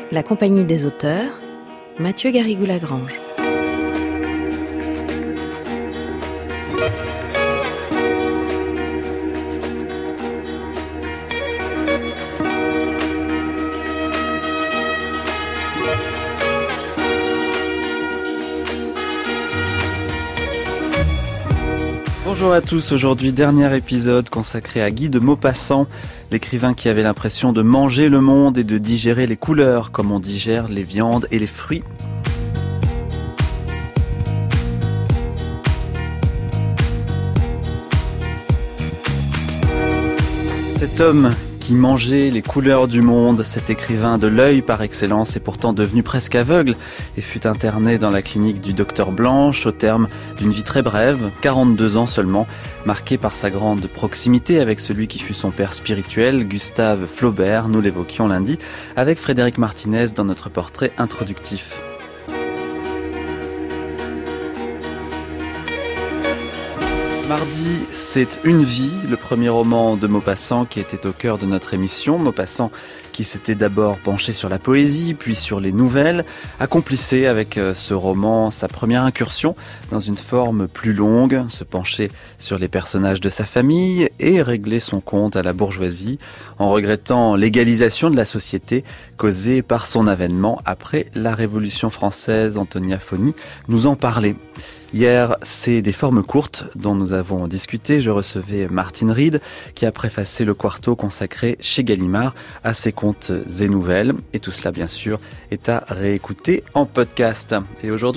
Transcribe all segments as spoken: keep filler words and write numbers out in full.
La Compagnie des auteurs, Mathieu Garrigou-Lagrange. Bonjour à tous, aujourd'hui dernier épisode consacré à Guy de Maupassant, l'écrivain qui avait l'impression de manger le monde et de digérer les couleurs comme on digère les viandes et les fruits. Cet homme qui mangeait les couleurs du monde, cet écrivain de l'œil par excellence est pourtant devenu presque aveugle et fut interné dans la clinique du docteur Blanche au terme d'une vie très brève, quarante-deux ans seulement, marquée par sa grande proximité avec celui qui fut son père spirituel, Gustave Flaubert, nous l'évoquions lundi, avec Frédéric Martinez dans notre portrait introductif. Mardi, c'est Une vie, le premier roman de Maupassant qui était au cœur de notre émission. Maupassant qui s'était d'abord penché sur la poésie, puis sur les nouvelles, accomplissait avec ce roman sa première incursion dans une forme plus longue, se pencher sur les personnages de sa famille et régler son compte à la bourgeoisie en regrettant l'égalisation de la société causée par son avènement après la Révolution française. Antonia Foni nous en parlait. Hier, c'est des formes courtes dont nous avons discuté. Je recevais Martine Reed qui a préfacé le quarto consacré chez Gallimard à ses contes et nouvelles. Et tout cela, bien sûr, est à réécouter en podcast. Et aujourd'hui ?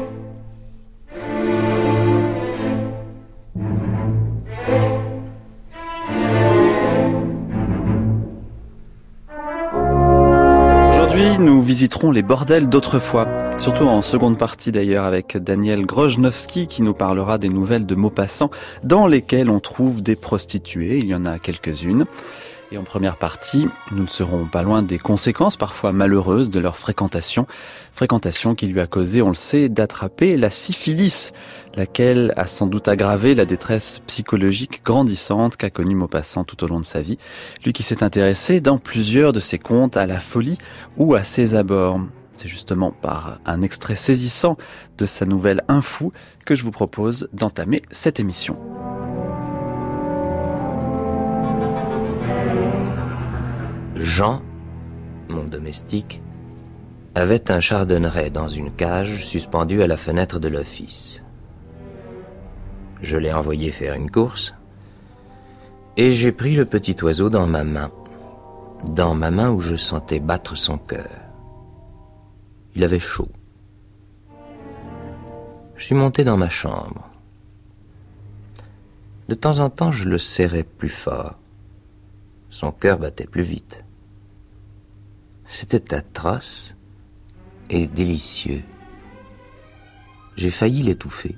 Aujourd'hui, nous visiterons les bordels d'autrefois. Surtout en seconde partie d'ailleurs avec Daniel Grojnowski qui nous parlera des nouvelles de Maupassant dans lesquelles on trouve des prostituées, il y en a quelques-unes. Et en première partie, nous ne serons pas loin des conséquences parfois malheureuses de leur fréquentation. Fréquentation qui lui a causé, on le sait, d'attraper la syphilis, laquelle a sans doute aggravé la détresse psychologique grandissante qu'a connue Maupassant tout au long de sa vie. Lui qui s'est intéressé dans plusieurs de ses contes à la folie ou à ses abords. C'est justement par un extrait saisissant de sa nouvelle Un fou que je vous propose d'entamer cette émission. Jean, mon domestique, avait un chardonneret dans une cage suspendue à la fenêtre de l'office. Je l'ai envoyé faire une course et j'ai pris le petit oiseau dans ma main, dans ma main où je sentais battre son cœur. Il avait chaud. Je suis monté dans ma chambre. De temps en temps, je le serrais plus fort. Son cœur battait plus vite. C'était atroce et délicieux. J'ai failli l'étouffer.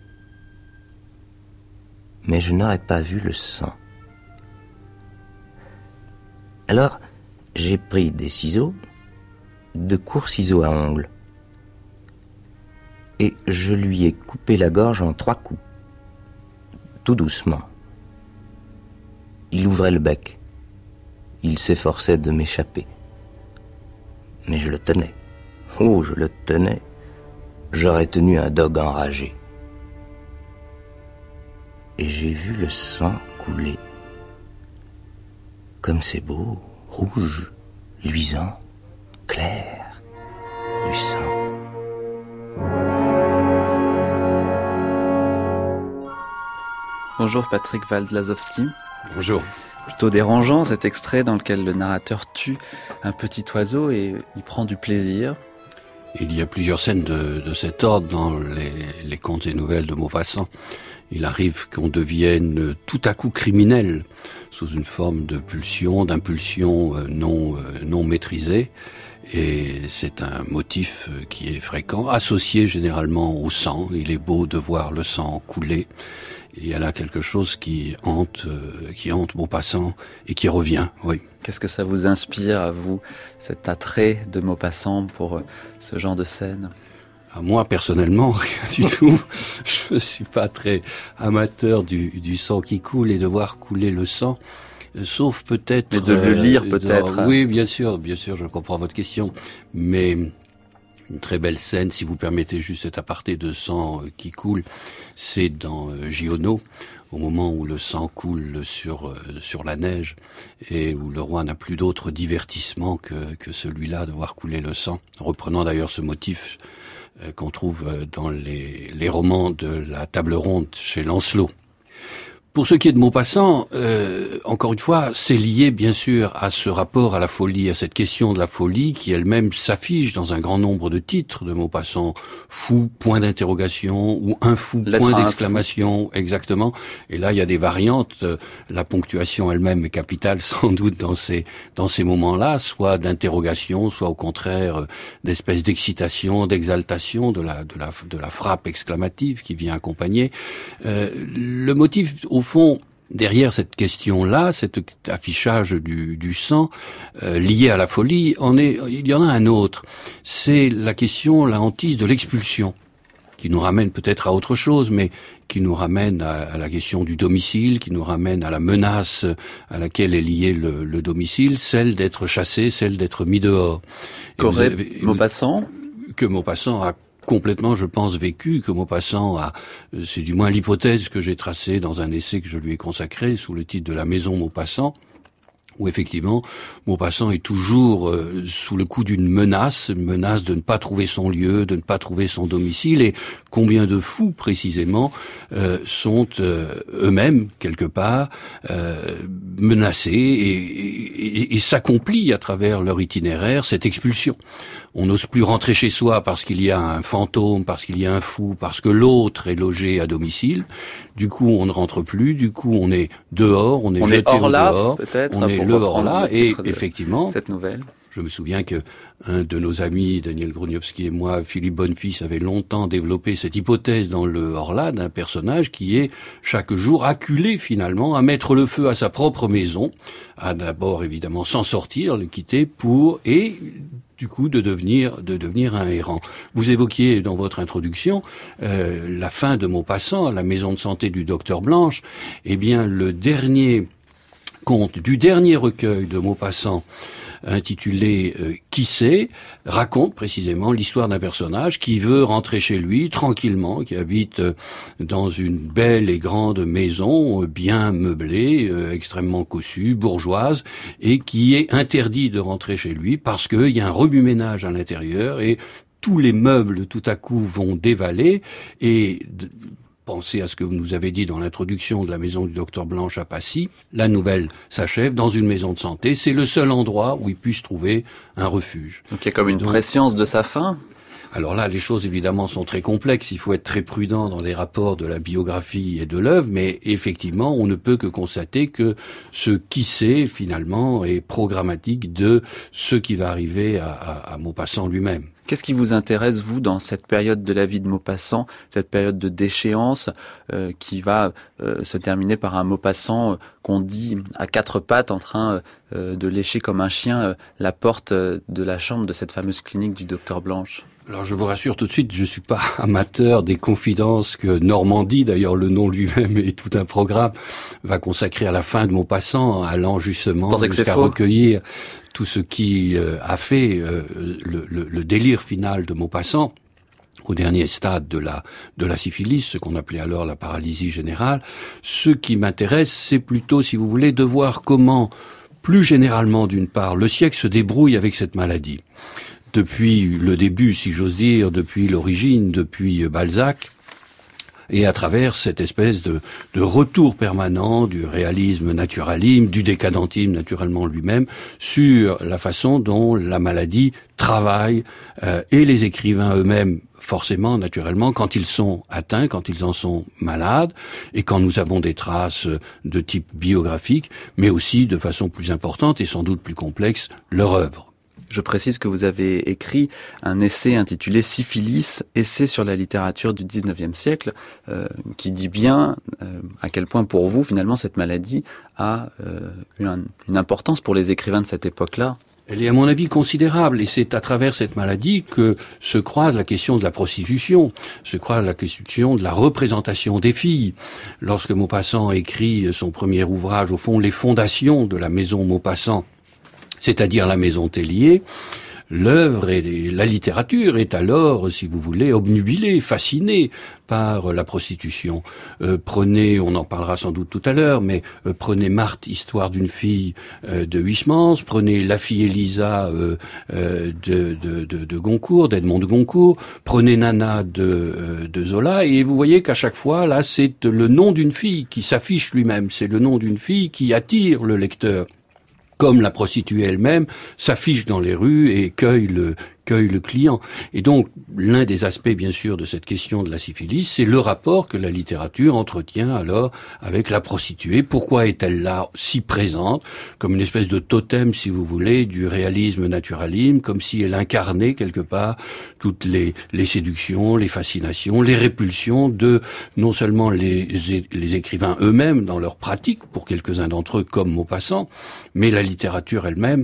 Mais je n'aurais pas vu le sang. Alors, j'ai pris des ciseaux, de courts ciseaux à ongles, et je lui ai coupé la gorge en trois coups, tout doucement. Il ouvrait le bec. Il s'efforçait de m'échapper. Mais je le tenais. Oh, je le tenais. J'aurais tenu un dogue enragé. Et j'ai vu le sang couler. Comme c'est beau, rouge, luisant, clair, du sang. Bonjour Patrick Waldlazowski. Bonjour. Plutôt dérangeant cet extrait dans lequel le narrateur tue un petit oiseau et il prend du plaisir. Il y a plusieurs scènes de, de cet ordre dans les, les contes et nouvelles de Maupassant. Il arrive qu'on devienne tout à coup criminel sous une forme de pulsion, d'impulsion non, non maîtrisée. Et c'est un motif qui est fréquent, associé généralement au sang. Il est beau de voir le sang couler. Il y a là quelque chose qui hante, euh, qui hante Maupassant et qui revient, oui. Qu'est-ce que ça vous inspire à vous, cet attrait de Maupassant pour euh, ce genre de scène ? À moi, personnellement, rien du tout. Je ne suis pas très amateur du, du sang qui coule et de voir couler le sang. sauf peut-être... Mais de le lire euh, peut-être. Dans, oui, bien sûr, bien sûr, je comprends votre question, mais une très belle scène, si vous permettez juste cet aparté de sang euh, qui coule, c'est dans euh, Giono, au moment où le sang coule sur euh, sur la neige et où le roi n'a plus d'autre divertissement que que celui-là de voir couler le sang, reprenant d'ailleurs ce motif euh, qu'on trouve euh, dans les les romans de la Table ronde chez Lancelot. Pour ce qui est de Maupassant, euh, encore une fois, c'est lié bien sûr à ce rapport à la folie, à cette question de la folie qui elle-même s'affiche dans un grand nombre de titres de Maupassant. Fou, point d'interrogation, ou un fou, Lettre point à un d'exclamation, exactement. Et là, il y a des variantes. La ponctuation elle-même est capitale sans doute dans ces dans ces moments-là, soit d'interrogation, soit au contraire d'espèce d'excitation, d'exaltation, de la de la de la frappe exclamative qui vient accompagner. Euh, le motif au fond, derrière cette question-là, cet affichage du, du sang euh, lié à la folie, on est, il y en a un autre. C'est la question, la hantise de l'expulsion, qui nous ramène peut-être à autre chose, mais qui nous ramène à, à la question du domicile, qui nous ramène à la menace à laquelle est lié le, le domicile, celle d'être chassé, celle d'être mis dehors. Qu'aurait Maupassant ? Que Maupassant a complètement, je pense, vécu, que Maupassant a, c'est du moins l'hypothèse que j'ai tracée dans un essai que je lui ai consacré sous le titre de La Maison Maupassant, où effectivement, Maupassant est toujours euh, sous le coup d'une menace, une menace de ne pas trouver son lieu, de ne pas trouver son domicile, et combien de fous, précisément, euh, sont euh, eux-mêmes, quelque part, euh, menacés, et, et, et, et s'accomplit à travers leur itinéraire cette expulsion. On n'ose plus rentrer chez soi parce qu'il y a un fantôme, parce qu'il y a un fou, parce que l'autre est logé à domicile. Du coup, on ne rentre plus. Du coup, on est dehors, on est on jeté est hors au là, dehors. Peut-être, on est le hors là, et effectivement, cette nouvelle. Je me souviens que un de nos amis, Daniel Gruniowski et moi, Philippe Bonnefils, avait longtemps développé cette hypothèse dans le hors-là d'un personnage qui est chaque jour acculé finalement à mettre le feu à sa propre maison, à d'abord évidemment s'en sortir, le quitter pour et du coup de devenir de devenir un errant. Vous évoquiez dans votre introduction euh, la fin de Maupassant, la maison de santé du docteur Blanche. Eh bien, le dernier conte du dernier recueil de Maupassant, intitulé euh, « Qui sait ?», raconte précisément l'histoire d'un personnage qui veut rentrer chez lui tranquillement, qui habite euh, dans une belle et grande maison, euh, bien meublée, euh, extrêmement cossue, bourgeoise, et qui est interdit de rentrer chez lui parce qu'il y a un remue-ménage à l'intérieur et tous les meubles tout à coup vont dévaler et... Pensez à ce que vous nous avez dit dans l'introduction de la maison du docteur Blanche à Passy. La nouvelle s'achève dans une maison de santé. C'est le seul endroit où il puisse trouver un refuge. Donc il y a comme une Donc, prescience de sa fin. Alors là, les choses évidemment sont très complexes. Il faut être très prudent dans les rapports de la biographie et de l'œuvre, mais effectivement, on ne peut que constater que ce qui sait finalement est programmatique de ce qui va arriver à, à, à Maupassant lui-même. Qu'est-ce qui vous intéresse, vous, dans cette période de la vie de Maupassant, cette période de déchéance euh, qui va euh, se terminer par un Maupassant euh, qu'on dit à quatre pattes en train euh, de lécher comme un chien euh, la porte euh, de la chambre de cette fameuse clinique du docteur Blanche? Alors je vous rassure tout de suite, je suis pas amateur des confidences que Normandie, d'ailleurs le nom lui-même est tout un programme, va consacrer à la fin de Maupassant, allant justement jusqu'à recueillir tout ce qui euh, a fait euh, le, le, le délire final de Maupassant au dernier stade de la de la syphilis, ce qu'on appelait alors la paralysie générale. Ce qui m'intéresse, c'est plutôt, si vous voulez, de voir comment, plus généralement d'une part, le siècle se débrouille avec cette maladie. Depuis le début, si j'ose dire, depuis l'origine, depuis Balzac, et à travers cette espèce de, de retour permanent du réalisme naturalisme, du décadentisme naturellement lui-même, sur la façon dont la maladie travaille, euh, et les écrivains eux-mêmes, forcément, naturellement, quand ils sont atteints, quand ils en sont malades, et quand nous avons des traces de type biographique, mais aussi, de façon plus importante et sans doute plus complexe, leur œuvre. Je précise que vous avez écrit un essai intitulé « Syphilis, essai sur la littérature du dix-neuvième siècle euh, », qui dit bien euh, à quel point pour vous, finalement, cette maladie a euh, eu un, une importance pour les écrivains de cette époque-là. Elle est à mon avis considérable, et c'est à travers cette maladie que se croise la question de la prostitution, se croise la question de la représentation des filles. Lorsque Maupassant écrit son premier ouvrage, au fond, les fondations de la maison Maupassant, c'est-à-dire la maison Tellier, l'œuvre et la littérature est alors, si vous voulez, obnubilée, fascinée par la prostitution. Euh, prenez, on en parlera sans doute tout à l'heure, mais euh, prenez Marthe, histoire d'une fille euh, de Huysmans, prenez La fille Elisa euh, euh, de, de, de, de Goncourt, d'Edmond de Goncourt, prenez Nana de, euh, de Zola, et vous voyez qu'à chaque fois, là, c'est le nom d'une fille qui s'affiche lui-même, c'est le nom d'une fille qui attire le lecteur, comme la prostituée elle-même s'affiche dans les rues et cueille le cueille le client. Et donc, l'un des aspects, bien sûr, de cette question de la syphilis, c'est le rapport que la littérature entretient alors avec la prostituée. Pourquoi est-elle là si présente, comme une espèce de totem, si vous voulez, du réalisme naturalisme, comme si elle incarnait quelque part toutes les, les séductions, les fascinations, les répulsions de non seulement les, les écrivains eux-mêmes dans leur pratique, pour quelques-uns d'entre eux comme Maupassant, mais la littérature elle-même,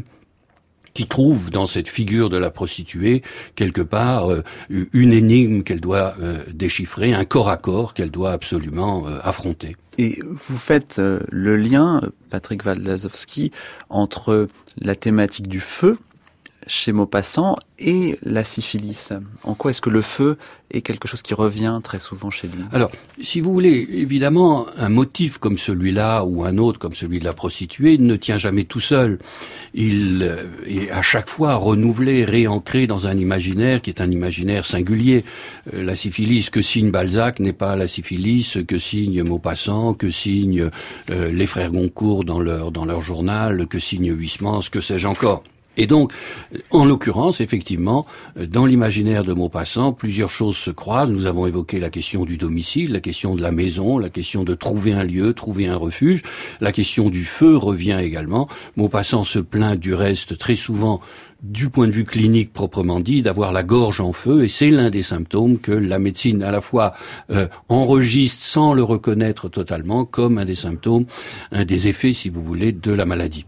qui trouve dans cette figure de la prostituée, quelque part, euh, une énigme qu'elle doit euh, déchiffrer, un corps à corps qu'elle doit absolument euh, affronter. Et vous faites euh, le lien, Patrick Wald-Lazowski, entre la thématique du feu chez Maupassant et la syphilis. En quoi est-ce que le feu est quelque chose qui revient très souvent chez lui? Alors, si vous voulez, évidemment, un motif comme celui-là ou un autre comme celui de la prostituée ne tient jamais tout seul. Il est à chaque fois renouvelé, réancré dans un imaginaire qui est un imaginaire singulier. Euh, la syphilis que signe Balzac n'est pas la syphilis que signe Maupassant, que signe euh, les frères Goncourt dans leur, dans leur journal, que signe Huysmans, que sais-je encore. Et donc, en l'occurrence, effectivement, dans l'imaginaire de Maupassant, plusieurs choses se croisent. Nous avons évoqué la question du domicile, la question de la maison, la question de trouver un lieu, trouver un refuge. La question du feu revient également. Maupassant se plaint du reste très souvent, du point de vue clinique proprement dit, d'avoir la gorge en feu, et c'est l'un des symptômes que la médecine à la fois euh, enregistre sans le reconnaître totalement comme un des symptômes, un des effets, si vous voulez, de la maladie.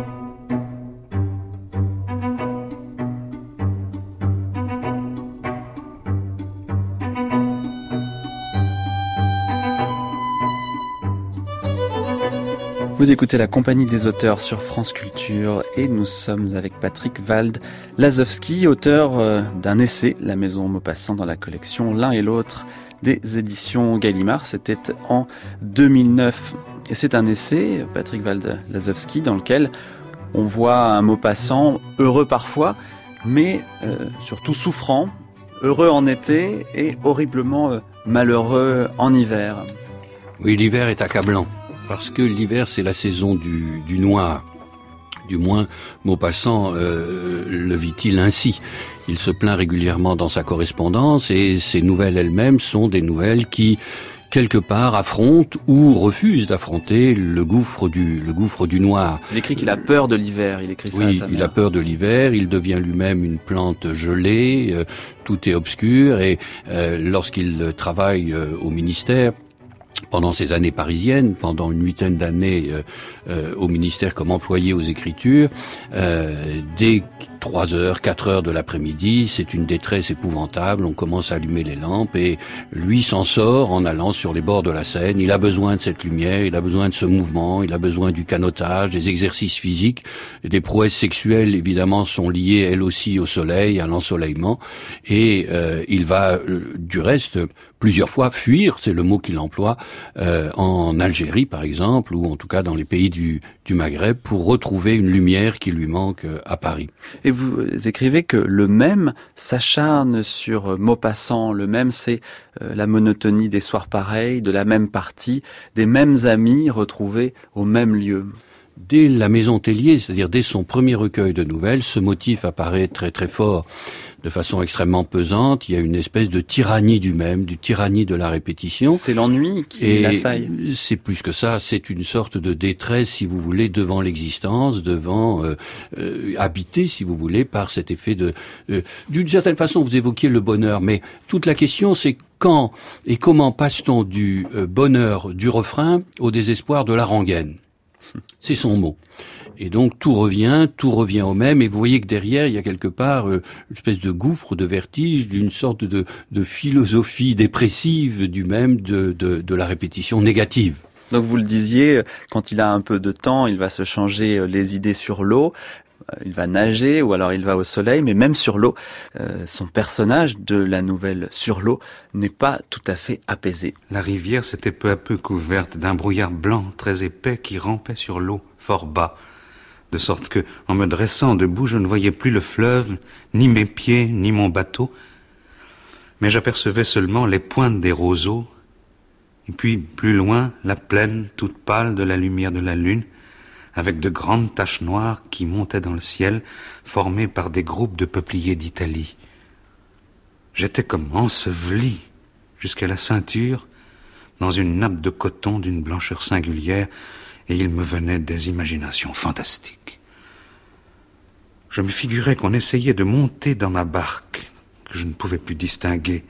Vous écoutez la Compagnie des auteurs sur France Culture et nous sommes avec Patrick Wald-Lazowski, auteur d'un essai, La Maison Maupassant, dans la collection L'un et l'autre des éditions Gallimard. C'était en deux mille neuf. Et c'est un essai, Patrick Wald-Lazowski, dans lequel on voit un Maupassant heureux parfois, mais euh, surtout souffrant, heureux en été et horriblement euh, malheureux en hiver. Oui, l'hiver est accablant. Parce que l'hiver, c'est la saison du, du noir. Du moins, Maupassant euh, le vit-il ainsi. Il se plaint régulièrement dans sa correspondance et ses nouvelles elles-mêmes sont des nouvelles qui, quelque part, affrontent ou refusent d'affronter le gouffre du, le gouffre du noir. Il écrit qu'il a peur de l'hiver, il écrit ça oui, à sa mère. Il a peur de l'hiver, il devient lui-même une plante gelée, euh, tout est obscur et euh, lorsqu'il travaille euh, au ministère, pendant ces années parisiennes, pendant une huitaine d'années euh, euh, au ministère comme employé aux écritures, euh, dès trois heures, quatre heures de l'après-midi, c'est une détresse épouvantable, on commence à allumer les lampes et lui s'en sort en allant sur les bords de la Seine. Il a besoin de cette lumière, il a besoin de ce mouvement, il a besoin du canotage, des exercices physiques, des prouesses sexuelles évidemment sont liées elles aussi au soleil, à l'ensoleillement et euh, il va euh, du reste plusieurs fois fuir, c'est le mot qu'il emploie, euh, en Algérie par exemple, ou en tout cas dans les pays du, du Maghreb, pour retrouver une lumière qui lui manque euh, à Paris. Et vous écrivez que le même s'acharne sur Maupassant. Le même, c'est euh, la monotonie des soirs pareils, de la même partie, des mêmes amis retrouvés au même lieu. Dès La Maison Tellier, c'est-à-dire dès son premier recueil de nouvelles, ce motif apparaît très très fort, de façon extrêmement pesante. Il y a une espèce de tyrannie du même, du tyrannie de la répétition. C'est l'ennui qui l'assaille. C'est plus que ça, c'est une sorte de détresse, si vous voulez, devant l'existence, devant euh, euh, habité, si vous voulez, par cet effet de... Euh, d'une certaine façon, vous évoquiez le bonheur, mais toute la question, c'est quand et comment passe-t-on du euh, bonheur du refrain au désespoir de la rengaine ? C'est son mot. Et donc tout revient, tout revient au même, et vous voyez que derrière, il y a quelque part euh, une espèce de gouffre, de vertige, d'une sorte de, de philosophie dépressive du même, de, de, de la répétition négative. Donc vous le disiez, quand il a un peu de temps, il va se changer les idées sur l'eau, il va nager ou alors il va au soleil, mais même sur l'eau, euh, son personnage de la nouvelle Sur l'eau n'est pas tout à fait apaisé. La rivière s'était peu à peu couverte d'un brouillard blanc très épais qui rampait sur l'eau fort bas, de sorte que, en me dressant debout, je ne voyais plus le fleuve, ni mes pieds, ni mon bateau, mais j'apercevais seulement les pointes des roseaux, et puis, plus loin, la plaine toute pâle de la lumière de la lune, avec de grandes taches noires qui montaient dans le ciel, formées par des groupes de peupliers d'Italie. J'étais comme enseveli, jusqu'à la ceinture, dans une nappe de coton d'une blancheur singulière, et il me venait des imaginations fantastiques. Je me figurais qu'on essayait de monter dans ma barque, que je ne pouvais plus distinguer,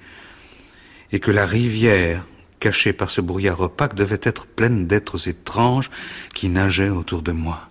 et que la rivière, cachée par ce brouillard opaque, devait être pleine d'êtres étranges qui nageaient autour de moi.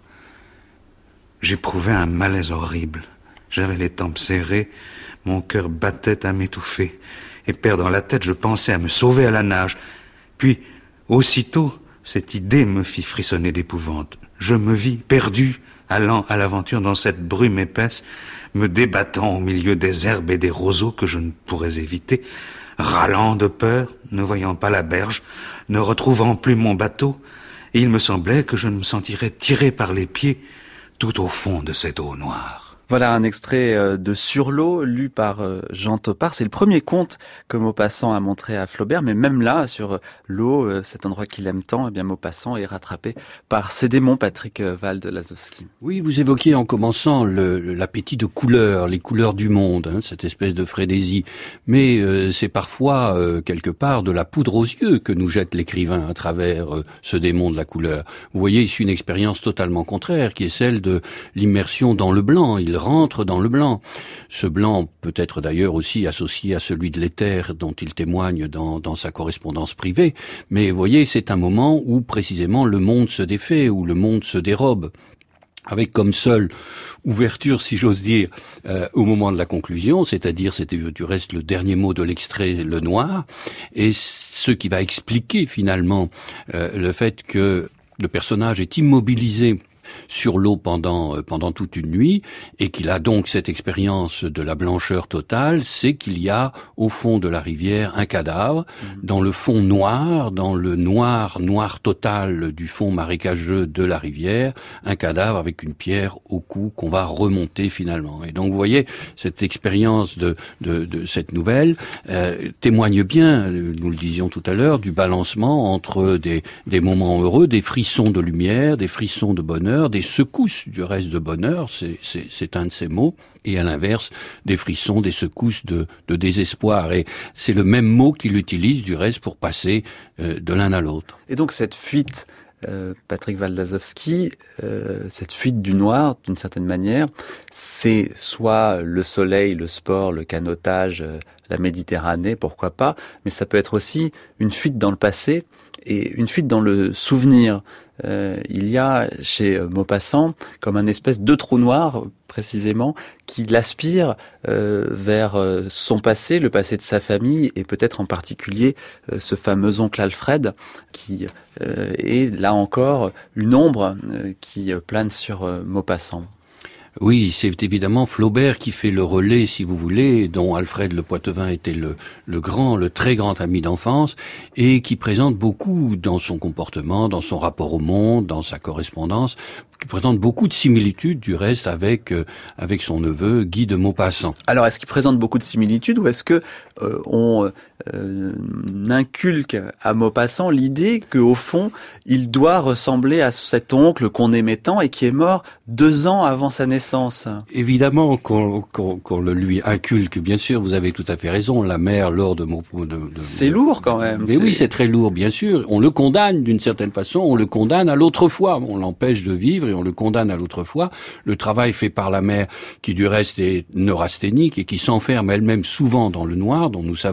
J'éprouvais un malaise horrible. J'avais les tempes serrées, mon cœur battait à m'étouffer, et perdant la tête, je pensais à me sauver à la nage. Puis, aussitôt, cette idée me fit frissonner d'épouvante. Je me vis perdu, allant à l'aventure dans cette brume épaisse, me débattant au milieu des herbes et des roseaux que je ne pourrais éviter, râlant de peur, ne voyant pas la berge, ne retrouvant plus mon bateau, et il me semblait que je me sentirais tiré par les pieds tout au fond de cette eau noire. Voilà un extrait de Sur l'eau, lu par Jean Topart. C'est le premier conte que Maupassant a montré à Flaubert, mais même là, sur l'eau, cet endroit qu'il aime tant, eh bien Maupassant est rattrapé par ses démons, Patrick Waldlazowski. Oui, vous évoquiez en commençant le, l'appétit de couleurs, les couleurs du monde, hein, cette espèce de frénésie. Mais euh, c'est parfois, euh, quelque part, de la poudre aux yeux que nous jette l'écrivain à travers euh, ce démon de la couleur. Vous voyez ici une expérience totalement contraire, qui est celle de l'immersion dans le blanc. Il rentre dans le blanc. Ce blanc peut être d'ailleurs aussi associé à celui de l'éther dont il témoigne dans, dans sa correspondance privée. Mais vous voyez, c'est un moment où précisément le monde se défait, où le monde se dérobe, avec comme seule ouverture, si j'ose dire, euh, au moment de la conclusion, c'est-à-dire, c'était du reste le dernier mot de l'extrait, le noir, et ce qui va expliquer finalement euh, le fait que le personnage est immobilisé sur l'eau pendant pendant toute une nuit, et qu'il a donc cette expérience de la blancheur totale, c'est qu'il y a au fond de la rivière un cadavre, mmh. dans le fond noir, dans le noir, noir total du fond marécageux de la rivière, un cadavre avec une pierre au cou qu'on va remonter finalement. Et donc vous voyez, cette expérience de, de, de cette nouvelle euh, témoigne bien, nous le disions tout à l'heure, du balancement entre des, des moments heureux, des frissons de lumière, des frissons de bonheur, des secousses du reste de bonheur, c'est, c'est, c'est un de ces mots, et à l'inverse, des frissons, des secousses de, de désespoir. Et c'est le même mot qu'il utilise du reste pour passer euh, de l'un à l'autre. Et donc cette fuite, euh, Patrick Waldlazowski, euh, cette fuite du noir, d'une certaine manière, c'est soit le soleil, le sport, le canotage, euh, la Méditerranée, pourquoi pas, mais ça peut être aussi une fuite dans le passé et une fuite dans le souvenir. Euh, il y a chez Maupassant comme un espèce de trou noir, précisément, qui l'aspire euh, vers euh, son passé, le passé de sa famille, et peut-être en particulier euh, ce fameux oncle Alfred, qui euh, est là encore une ombre euh, qui plane sur euh, Maupassant. Oui, c'est évidemment Flaubert qui fait le relais, si vous voulez, dont Alfred Le Poitevin était le, le grand, le très grand ami d'enfance, et qui présente beaucoup dans son comportement, dans son rapport au monde, dans sa correspondance, qui présente beaucoup de similitudes, du reste, avec euh, avec son neveu Guy de Maupassant. Alors, est-ce qu'il présente beaucoup de similitudes, ou est-ce que euh, on euh, inculque à Maupassant l'idée qu'au fond, il doit ressembler à cet oncle qu'on aimait tant et qui est mort deux ans avant sa naissance? Évidemment qu'on, qu'on, qu'on le lui inculque, bien sûr, vous avez tout à fait raison, la mère lors de... de, de c'est de, lourd quand même. Mais c'est... oui, c'est très lourd, bien sûr. On le condamne d'une certaine façon, on le condamne à l'autre fois, on l'empêche de vivre et on le condamne à l'autre fois. Le travail fait par la mère, qui du reste est neurasthénique et qui s'enferme elle-même souvent dans le noir, dont nous savons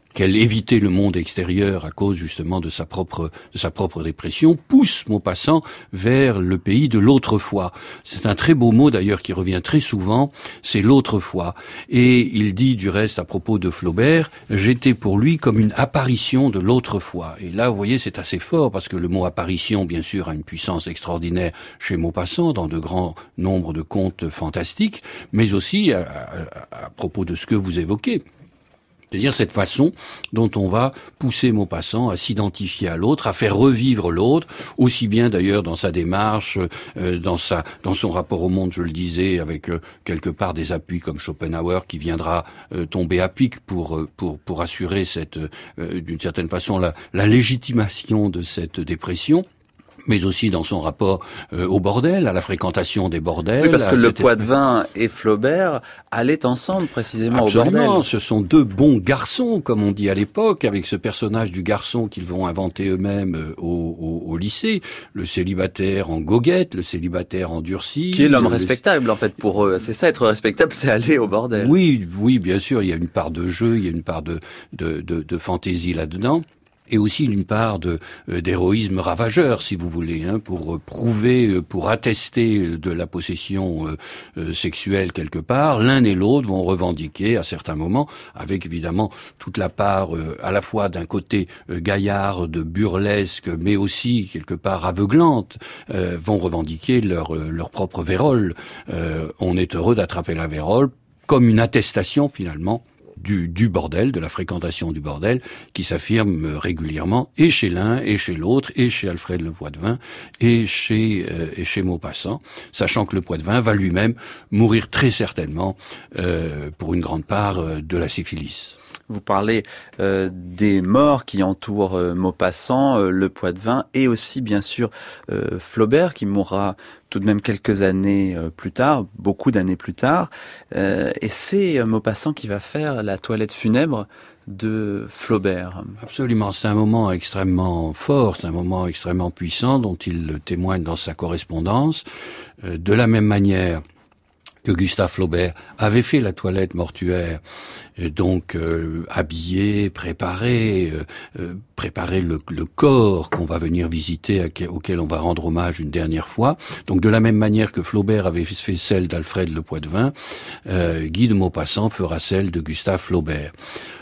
qu'elle évitait le monde extérieur à cause justement de sa propre de sa propre dépression, pousse Maupassant vers le pays de l'autrefois. C'est un très beau mot d'ailleurs qui revient très souvent, c'est l'autrefois. Et il dit du reste à propos de Flaubert, j'étais pour lui comme une apparition de l'autrefois. Et là, vous voyez, c'est assez fort parce que le mot apparition, bien sûr, a une puissance extraordinaire chez Maupassant dans de grands nombres de contes fantastiques, mais aussi à, à, à propos de ce que vous évoquez. C'est-à-dire cette façon dont on va pousser Maupassant à s'identifier à l'autre, à faire revivre l'autre, aussi bien d'ailleurs dans sa démarche, euh, dans sa, dans son rapport au monde, je le disais, avec euh, quelque part des appuis comme Schopenhauer qui viendra euh, tomber à pic pour euh, pour pour assurer cette, euh, d'une certaine façon, la, la légitimation de cette dépression. Mais aussi dans son rapport euh, au bordel, à la fréquentation des bordels. Oui, parce que le espèce... Poitevin et Flaubert allaient ensemble précisément Absolument, au bordel. Ce sont deux bons garçons, comme on dit à l'époque, avec ce personnage du garçon qu'ils vont inventer eux-mêmes au, au, au lycée, le célibataire en goguette, le célibataire endurci. Qui est l'homme le... respectable, en fait, pour eux. C'est ça, être respectable, c'est aller au bordel. Oui, oui, bien sûr, il y a une part de jeu, il y a une part de, de, de, de fantaisie là-dedans. Et aussi une part de euh, d'héroïsme ravageur, si vous voulez, hein, pour euh, prouver, euh, pour attester de la possession euh, euh, sexuelle quelque part. L'un et l'autre vont revendiquer à certains moments, avec évidemment toute la part euh, à la fois d'un côté euh, gaillard, de burlesque, mais aussi quelque part aveuglante, euh, vont revendiquer leur euh, leur propre vérole. Euh, on est heureux d'attraper la vérole comme une attestation finalement Du, du bordel, de la fréquentation du bordel, qui s'affirme régulièrement et chez l'un et chez l'autre, et chez Alfred Le Poitevin et chez euh, et chez Maupassant, sachant que Le Poitevin va lui-même mourir très certainement euh, pour une grande part euh, de la syphilis. Vous parlez euh, des morts qui entourent euh, Maupassant, euh, Le Poitevin et aussi bien sûr euh, Flaubert qui mourra tout de même quelques années euh, plus tard, beaucoup d'années plus tard. Euh, et c'est euh, Maupassant qui va faire la toilette funèbre de Flaubert. Absolument, c'est un moment extrêmement fort, c'est un moment extrêmement puissant dont il témoigne dans sa correspondance. Euh, de la même manière que Gustave Flaubert avait fait la toilette mortuaire, et donc euh, habillé, préparé, euh, euh, préparer le, le corps qu'on va venir visiter, à, auquel on va rendre hommage une dernière fois. Donc de la même manière que Flaubert avait fait celle d'Alfred Le Poitevin, euh, Guy de Maupassant fera celle de Gustave Flaubert.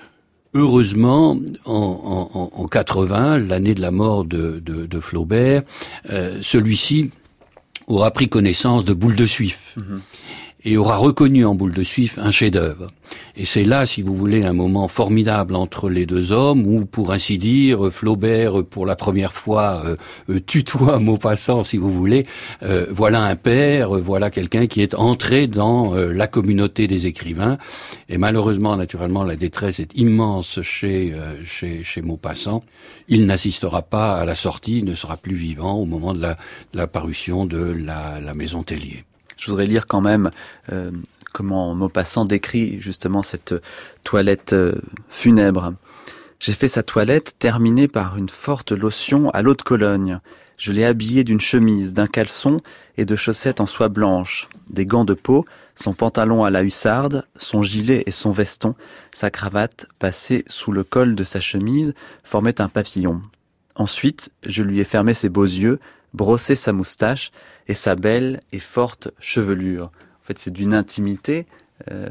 Heureusement, en, en, en quatre-vingts, l'année de la mort de, de, de Flaubert, euh, celui-ci aura pris connaissance de Boule de Suif. Mmh. Et aura reconnu en Boule de Suif un chef-d'œuvre. Et c'est là, si vous voulez, un moment formidable entre les deux hommes, où, pour ainsi dire, Flaubert, pour la première fois, euh, tutoie Maupassant, si vous voulez. Euh, voilà un père, voilà quelqu'un qui est entré dans euh, la communauté des écrivains. Et malheureusement, naturellement, la détresse est immense chez euh, chez, chez Maupassant. Il n'assistera pas à la sortie, il ne sera plus vivant au moment de la, de la parution de la, la Maison Tellier. Je voudrais lire quand même euh, comment Maupassant décrit justement cette toilette euh, funèbre. J'ai fait sa toilette terminée par une forte lotion à l'eau de Cologne. Je l'ai habillé d'une chemise, d'un caleçon et de chaussettes en soie blanche, des gants de peau, son pantalon à la hussarde, son gilet et son veston, sa cravate passée sous le col de sa chemise formait un papillon. Ensuite, je lui ai fermé ses beaux yeux, brossé sa moustache et sa belle et forte chevelure. En fait, c'est d'une intimité euh,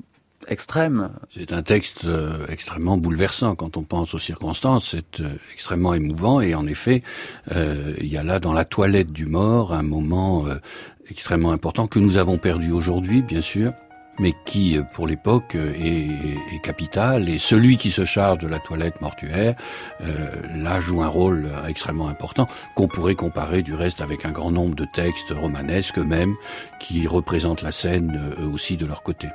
extrême. C'est un texte euh, extrêmement bouleversant quand on pense aux circonstances. C'est euh, extrêmement émouvant et en effet, euh, il y a là dans la toilette du mort un moment euh, extrêmement important que nous avons perdu aujourd'hui, bien sûr, mais qui, pour l'époque, est, est capital. Et celui qui se charge de la toilette mortuaire, euh, là, joue un rôle extrêmement important, qu'on pourrait comparer, du reste, avec un grand nombre de textes romanesques eux-mêmes, qui représentent la scène, eux aussi, de leur côté.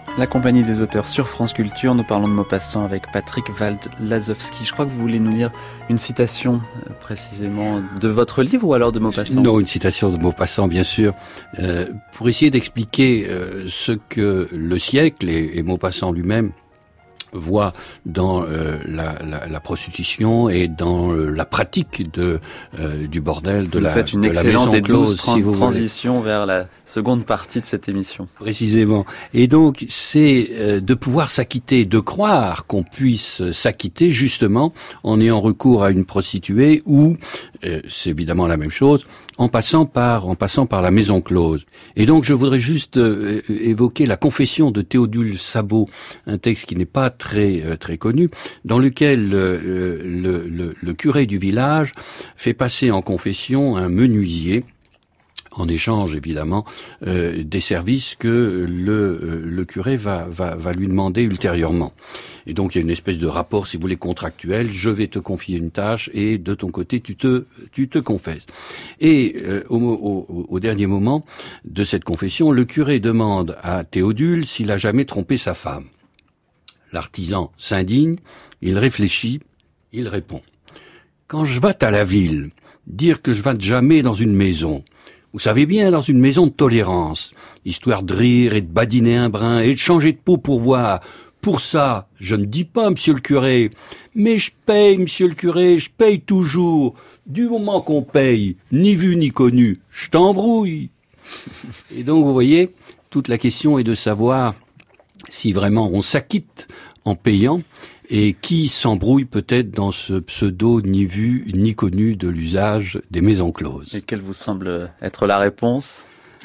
La compagnie des auteurs sur France Culture, nous parlons de Maupassant avec Patrick Wald-Lazowski. Je crois que vous voulez nous lire une citation euh, précisément de votre livre ou alors de Maupassant ? Non, une citation de Maupassant, bien sûr, euh, pour essayer d'expliquer euh, ce que le siècle et, et Maupassant lui-même voit dans euh, la, la, la prostitution et dans euh, la pratique de euh, du bordel, de vous la, faites une de excellente la maison et douce close, si vous transition voulez. vers la seconde partie de cette émission. Précisément. Et donc, c'est euh, de pouvoir s'acquitter, de croire qu'on puisse s'acquitter justement en ayant recours à une prostituée ou, euh, c'est évidemment la même chose, en passant par en passant par la maison close. Et donc, je voudrais juste euh, évoquer la confession de Théodule Sabot, un texte qui n'est pas très euh, très connu, dans lequel euh, le, le, le curé du village fait passer en confession un menuisier, en échange évidemment euh, des services que le, euh, le curé va, va, va lui demander ultérieurement. Et donc il y a une espèce de rapport, si vous voulez, contractuel. Je vais te confier une tâche et de ton côté tu te tu te confesses. Et euh, au, au, au dernier moment de cette confession, le curé demande à Théodule s'il a jamais trompé sa femme. L'artisan s'indigne, il réfléchit, il répond: quand je vais à la ville, dire que je vais jamais dans une maison. Vous savez bien, dans une maison de tolérance, histoire de rire et de badiner un brin et de changer de peau pour voir. Pour ça, je ne dis pas, monsieur le curé, mais je paye, monsieur le curé, je paye toujours. Du moment qu'on paye, ni vu ni connu, je t'embrouille. Et donc, vous voyez, toute la question est de savoir si vraiment on s'acquitte en payant, et qui s'embrouille peut-être dans ce pseudo ni vu ni connu de l'usage des maisons closes. Et quelle vous semble être la réponse ?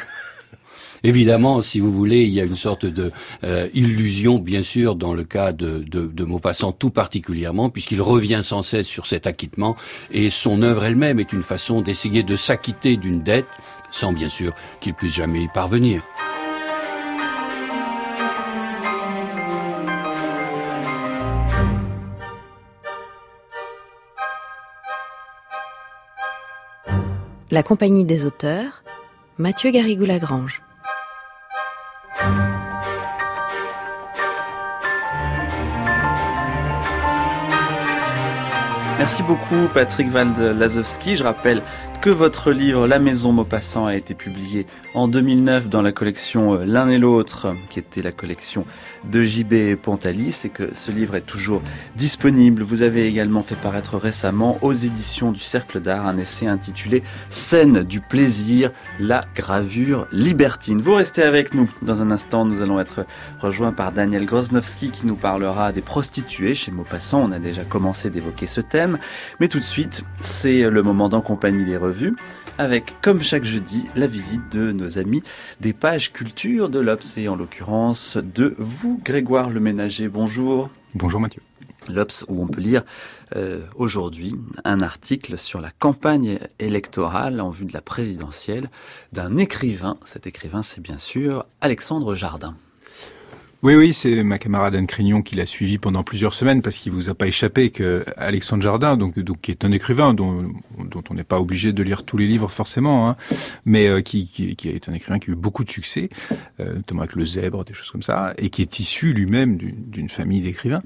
Évidemment, si vous voulez, il y a une sorte de euh, illusion, bien sûr, dans le cas de, de, de Maupassant tout particulièrement, puisqu'il revient sans cesse sur cet acquittement, et son œuvre elle-même est une façon d'essayer de s'acquitter d'une dette, sans bien sûr qu'il puisse jamais y parvenir. La compagnie des auteurs, Mathieu Garrigou-Lagrange. Merci beaucoup Patrick Wald-Lazowski. Je rappelle que votre livre La Maison Maupassant a été publié en deux mille neuf dans la collection L'un et l'autre, qui était la collection de J B Pontalis, et que ce livre est toujours disponible. Vous avez également fait paraître récemment aux éditions du Cercle d'Art un essai intitulé Scène du plaisir, la gravure libertine. Vous restez avec nous. Dans un instant, nous allons être rejoints par Daniel Grosnowski qui nous parlera des prostituées chez Maupassant. On a déjà commencé d'évoquer ce thème. Mais tout de suite, c'est le moment d'en compagnie des revues, avec, comme chaque jeudi, la visite de nos amis des pages culture de l'Obs, et en l'occurrence de vous, Grégoire Le Ménager. Bonjour. Bonjour Mathieu. L'Obs, où on peut lire euh, aujourd'hui un article sur la campagne électorale en vue de la présidentielle d'un écrivain. Cet écrivain, c'est bien sûr Alexandre Jardin. Oui, oui, c'est ma camarade Anne Crignon qui l'a suivi pendant plusieurs semaines, parce qu'il vous a pas échappé que Alexandre Jardin, donc, donc qui est un écrivain dont, dont on n'est pas obligé de lire tous les livres forcément, hein, mais euh, qui, qui, qui est un écrivain qui a eu beaucoup de succès, euh, notamment avec Le Zèbre, des choses comme ça, et qui est issu lui-même d'une, d'une famille d'écrivains,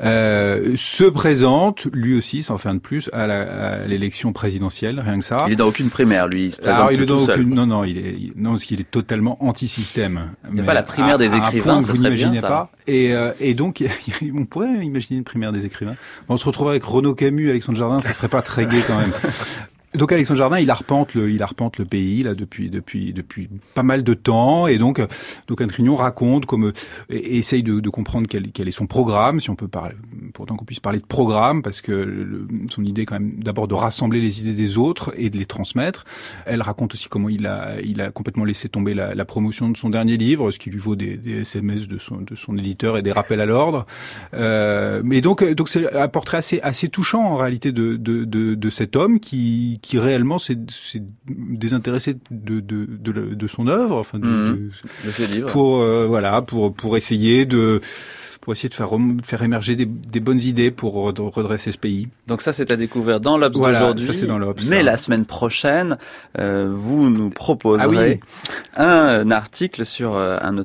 euh, se présente lui aussi, sans faire de plus, à, la, à l'élection présidentielle, rien que ça. Il est dans aucune primaire, lui. Il se présente Alors, il tout, est dans tout seul. Aucune, non, non, il est, non, parce qu'il est totalement anti-système. Il n'y a pas la primaire à, des écrivains, ça serait bien. Ça. Pas. Et, euh, et donc, on pourrait imaginer une primaire des écrivains. On se retrouve avec Renaud Camus, Alexandre Jardin, ça serait pas très gai quand même. Donc Alexandre Jardin, il arpente le, il arpente le pays là depuis depuis depuis pas mal de temps, et donc donc Anne Crignon raconte comme et, essaye de, de comprendre quel, quel est son programme, si on peut parler, pourtant qu'on puisse parler de programme, parce que le, son idée quand même d'abord de rassembler les idées des autres et de les transmettre. Elle raconte aussi comment il a il a complètement laissé tomber la, la promotion de son dernier livre, ce qui lui vaut des, des S M S de son de son éditeur et des rappels à l'ordre. Euh, mais donc donc c'est un portrait assez assez touchant en réalité de de de, de cet homme qui qui réellement s'est, s'est désintéressé de, de, de, de son œuvre, enfin de, mmh, de, de ses livres, pour euh, voilà, pour pour essayer de pour essayer de faire faire émerger des, des bonnes idées pour redresser ce pays. Donc ça, c'est à découvrir dans l'Obs voilà, d'aujourd'hui. Ça, c'est dans l'Obs. Mais ça. La semaine prochaine, euh, vous nous proposerez ah oui. un, un article sur euh, un auteur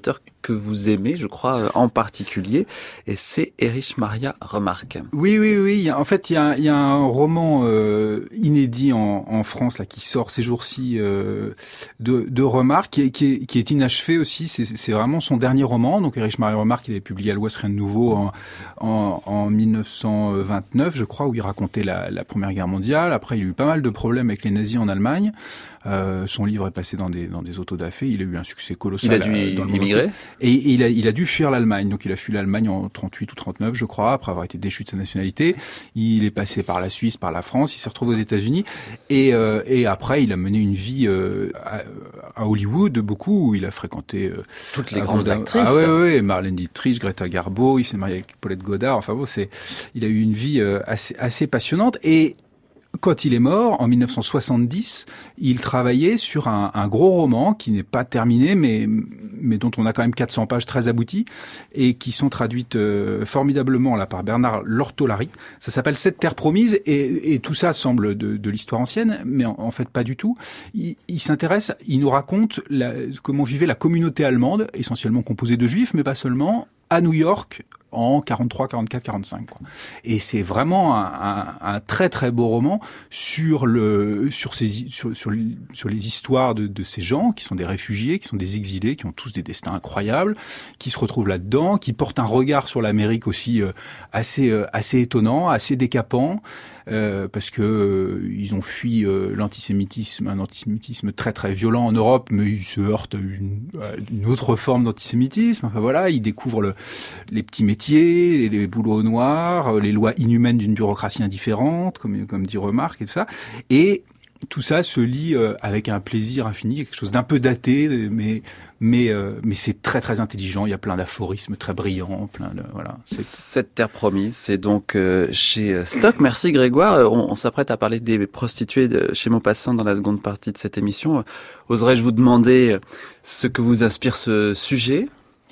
que vous aimez, je crois, en particulier, et c'est Erich Maria Remarque. Oui, oui, oui. En fait, il y a, il y a un roman euh, inédit en, en France là qui sort ces jours-ci euh, de, de Remarque, qui est, qui est, qui est inachevé aussi. C'est, c'est vraiment son dernier roman. Donc, Erich Maria Remarque, il avait publié à l'Ouest Rien de Nouveau en, en, en mille neuf cent vingt-neuf, je crois, où il racontait la, la Première Guerre mondiale. Après, il a eu pas mal de problèmes avec les nazis en Allemagne. Euh, son livre est passé dans des dans des autodafés. Il a eu un succès colossal. Il a dû dans le immigrer. Et, et il a il a dû fuir l'Allemagne. Donc il a fui l'Allemagne en trente-huit ou trente-neuf, je crois, après avoir été déchu de sa nationalité. Il est passé par la Suisse, par la France. Il s'est retrouvé aux États-Unis. Et euh, et après, il a mené une vie euh, à, à Hollywood, beaucoup, où il a fréquenté euh, toutes les grandes à, actrices. Ah ouais, ouais, Marlène Dietrich, Greta Garbo. Il s'est marié avec Paulette Goddard. Enfin bon, c'est il a eu une vie euh, assez assez passionnante. Et quand il est mort, en mille neuf cent soixante-dix, il travaillait sur un, un gros roman qui n'est pas terminé, mais, mais dont on a quand même quatre cents pages très abouties et qui sont traduites euh, formidablement là par Bernard Lortolari. Ça s'appelle Cette terre promise et, et tout ça semble de, de l'histoire ancienne, mais en, en fait pas du tout. Il, il s'intéresse, il nous raconte la, comment vivait la communauté allemande, essentiellement composée de juifs, mais pas seulement, à New York, en quarante-trois, quarante-quatre, quarante-cinq. Quoi. Et c'est vraiment un, un, un très très beau roman sur le sur ces sur sur, sur les histoires de, de ces gens qui sont des réfugiés, qui sont des exilés, qui ont tous des destins incroyables, qui se retrouvent là-dedans, qui portent un regard sur l'Amérique aussi euh, assez euh, assez étonnant, assez décapant. Euh, parce que euh, ils ont fui euh, l'antisémitisme, un antisémitisme très très violent en Europe, mais ils se heurtent à une, à une autre forme d'antisémitisme. Enfin voilà, ils découvrent le, les petits métiers, les, les boulots noirs, les lois inhumaines d'une bureaucratie indifférente, comme comme dit Remarque et tout ça. Et tout ça se lit euh, avec un plaisir infini, quelque chose d'un peu daté, mais mais euh, mais c'est très très intelligent. Il y a plein d'aphorismes très brillants, plein de voilà. C'est... Cette terre promise, c'est donc euh, chez Stock. Merci Grégoire. On, on s'apprête à parler des prostituées de chez Maupassant dans la seconde partie de cette émission. Oserais-je vous demander ce que vous inspire ce sujet ?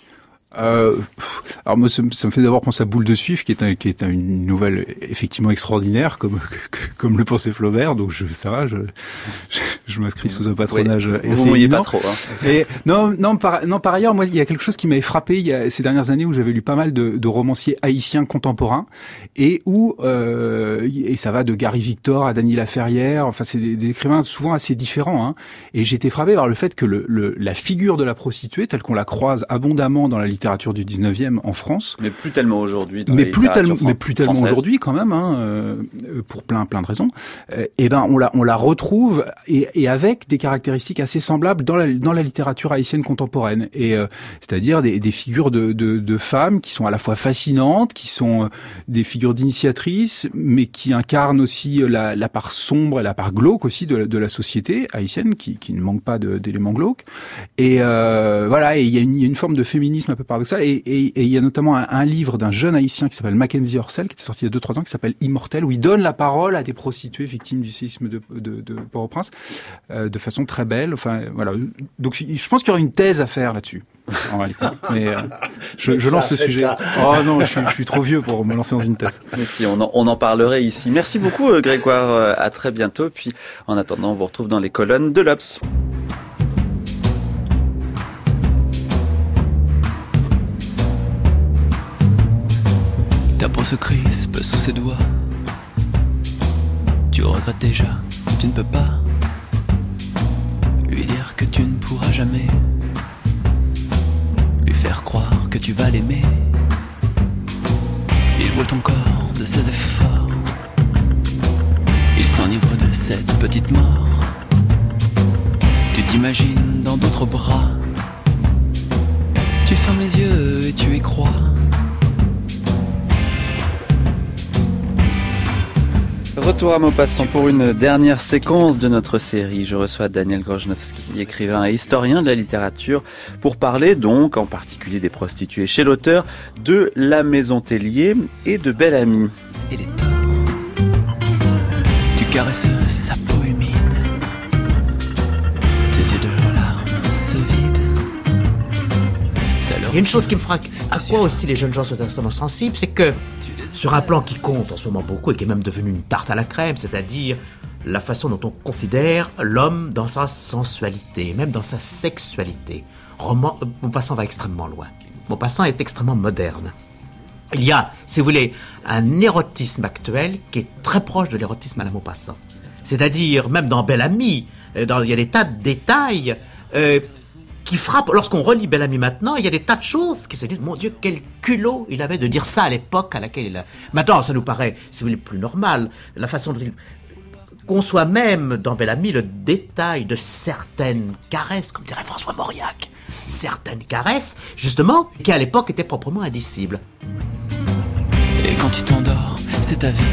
Euh, alors moi, ça, ça me fait d'abord penser à Boule de Suif, qui est un, qui est une nouvelle effectivement extraordinaire, comme comme le pensait Flaubert. Donc je, ça va, je je, je m'inscris sous un patronage oui, assez vous mouillez évident. Pas trop. Hein. Et non, non, par, non. Par ailleurs, moi, il y a quelque chose qui m'avait frappé il y a ces dernières années où j'avais lu pas mal de, de romanciers haïtiens contemporains et où euh, et ça va de Gary Victor à Dany Laferrière. Enfin, c'est des, des écrivains souvent assez différents. Hein. Et j'étais frappé par le fait que le, le la figure de la prostituée, telle qu'on la croise abondamment dans la littérature du dix-neuvième en France, mais plus tellement aujourd'hui dans mais la plus littérature tellement, fran- mais plus tellement française. aujourd'hui quand même, hein, euh, pour plein plein de raisons. Euh, et ben on la on la retrouve et, et avec des caractéristiques assez semblables dans la dans la littérature haïtienne contemporaine. Et euh, c'est-à-dire des, des figures de, de de femmes qui sont à la fois fascinantes, qui sont des figures d'initiatrices, mais qui incarnent aussi la, la part sombre et la part glauque aussi de, de la société haïtienne, qui, qui ne manque pas de, d'éléments glauques. Et euh, voilà, et il y a une, il y a une forme de féminisme un peu paradoxal. Et, et, et il y a notamment un, un livre d'un jeune haïtien qui s'appelle Mackenzie Orsel, qui était sorti il y a deux trois ans, qui s'appelle Immortel, où il donne la parole à des prostituées victimes du séisme de, de, de Port-au-Prince, euh, de façon très belle. Enfin, voilà. Donc, je pense qu'il y aura une thèse à faire là-dessus, en réalité. Mais euh, je, je lance le sujet. Oh non, je suis, je suis trop vieux pour me lancer dans une thèse. Mais si, on en, on en parlerait ici. Merci beaucoup, Grégoire. À très bientôt. Puis, en attendant, on vous retrouve dans les colonnes de l'Obs. Ta peau se crispe sous ses doigts. Tu regrettes déjà, tu ne peux pas lui dire que tu ne pourras jamais lui faire croire que tu vas l'aimer. Il voit ton corps de ses efforts. Il s'enivre de cette petite mort. Tu t'imagines dans d'autres bras. Tu fermes les yeux et tu y crois. Retour à Maupassant pour une dernière séquence de notre série. Je reçois Daniel Grojnowski, écrivain et historien de la littérature, pour parler donc en particulier des prostituées chez l'auteur, de La Maison Tellier et de Belle Amie. Et les torts, tu caresses sa peau humide, tes yeux de larmes se vident. Il y a une chose qui me frappe, à quoi aussi les jeunes gens sont extrêmement sensibles, c'est que sur un plan qui compte en ce moment beaucoup et qui est même devenu une tarte à la crème, c'est-à-dire la façon dont on considère l'homme dans sa sensualité, même dans sa sexualité. roman, Maupassant va extrêmement loin. Maupassant est extrêmement moderne. Il y a, si vous voulez, un érotisme actuel qui est très proche de l'érotisme à la Maupassant. C'est-à-dire, même dans Bel Ami, dans, il y a des tas de détails euh, qui frappent. Lorsqu'on relit Bel Ami maintenant, il y a des tas de choses qui se disent, mon Dieu, quel culot il avait de dire ça à l'époque à laquelle il a... Maintenant, ça nous paraît, si vous voulez, plus normal. La façon dont il... conçoit même dans Bel Ami le détail de certaines caresses, comme dirait François Mauriac. Certaines caresses, justement, qui à l'époque étaient proprement indicibles. Et quand tu t'endors, c'est ta vie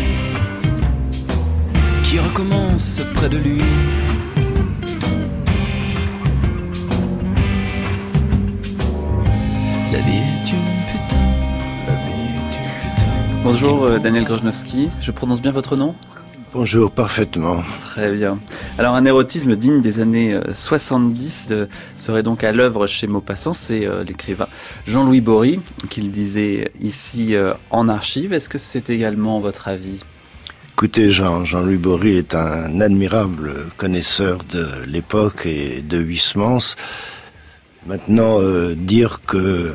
qui recommence près de lui. La vie est une putain. La vie est une putain. Bonjour euh, Daniel Grojnowski, je prononce bien votre nom ? Bonjour, parfaitement. Très bien. Alors un érotisme digne des années soixante-dix de, serait donc à l'œuvre chez Maupassant, c'est euh, l'écrivain Jean-Louis Bory qui le disait ici euh, en archive. Est-ce que c'est également votre avis ? Écoutez, Jean, Jean-Louis Bory est un admirable connaisseur de l'époque et de Huysmans. Maintenant, euh, dire que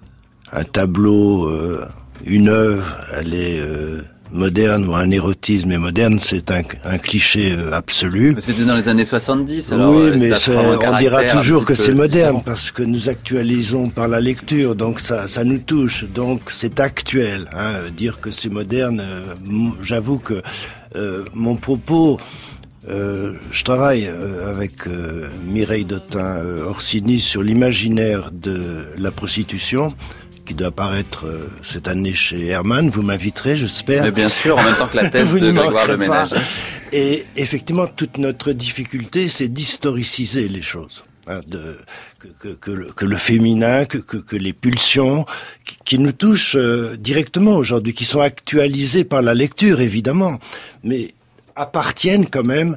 un tableau, euh, une œuvre, elle est... Euh, moderne ou un érotisme est moderne, c'est un, un cliché euh, absolu. C'était dans les années soixante-dix, alors oui, mais ça on dira toujours que c'est moderne différent. Parce que nous actualisons par la lecture, donc ça, ça nous touche, donc c'est actuel. Hein, dire que c'est moderne, euh, j'avoue que euh, mon propos, euh, je travaille euh, avec euh, Mireille Dautin euh, Orsini sur l'imaginaire de la prostitution, qui doit apparaître euh, cette année chez Hermann. Vous m'inviterez, j'espère. Mais bien sûr, en même temps que la thèse de Grégoire Le Ménage. Et effectivement, toute notre difficulté, c'est d'historiciser les choses. Hein, de, que, que, que, le, que le féminin, que, que, que les pulsions, qui, qui nous touchent euh, directement aujourd'hui, qui sont actualisées par la lecture, évidemment, mais appartiennent quand même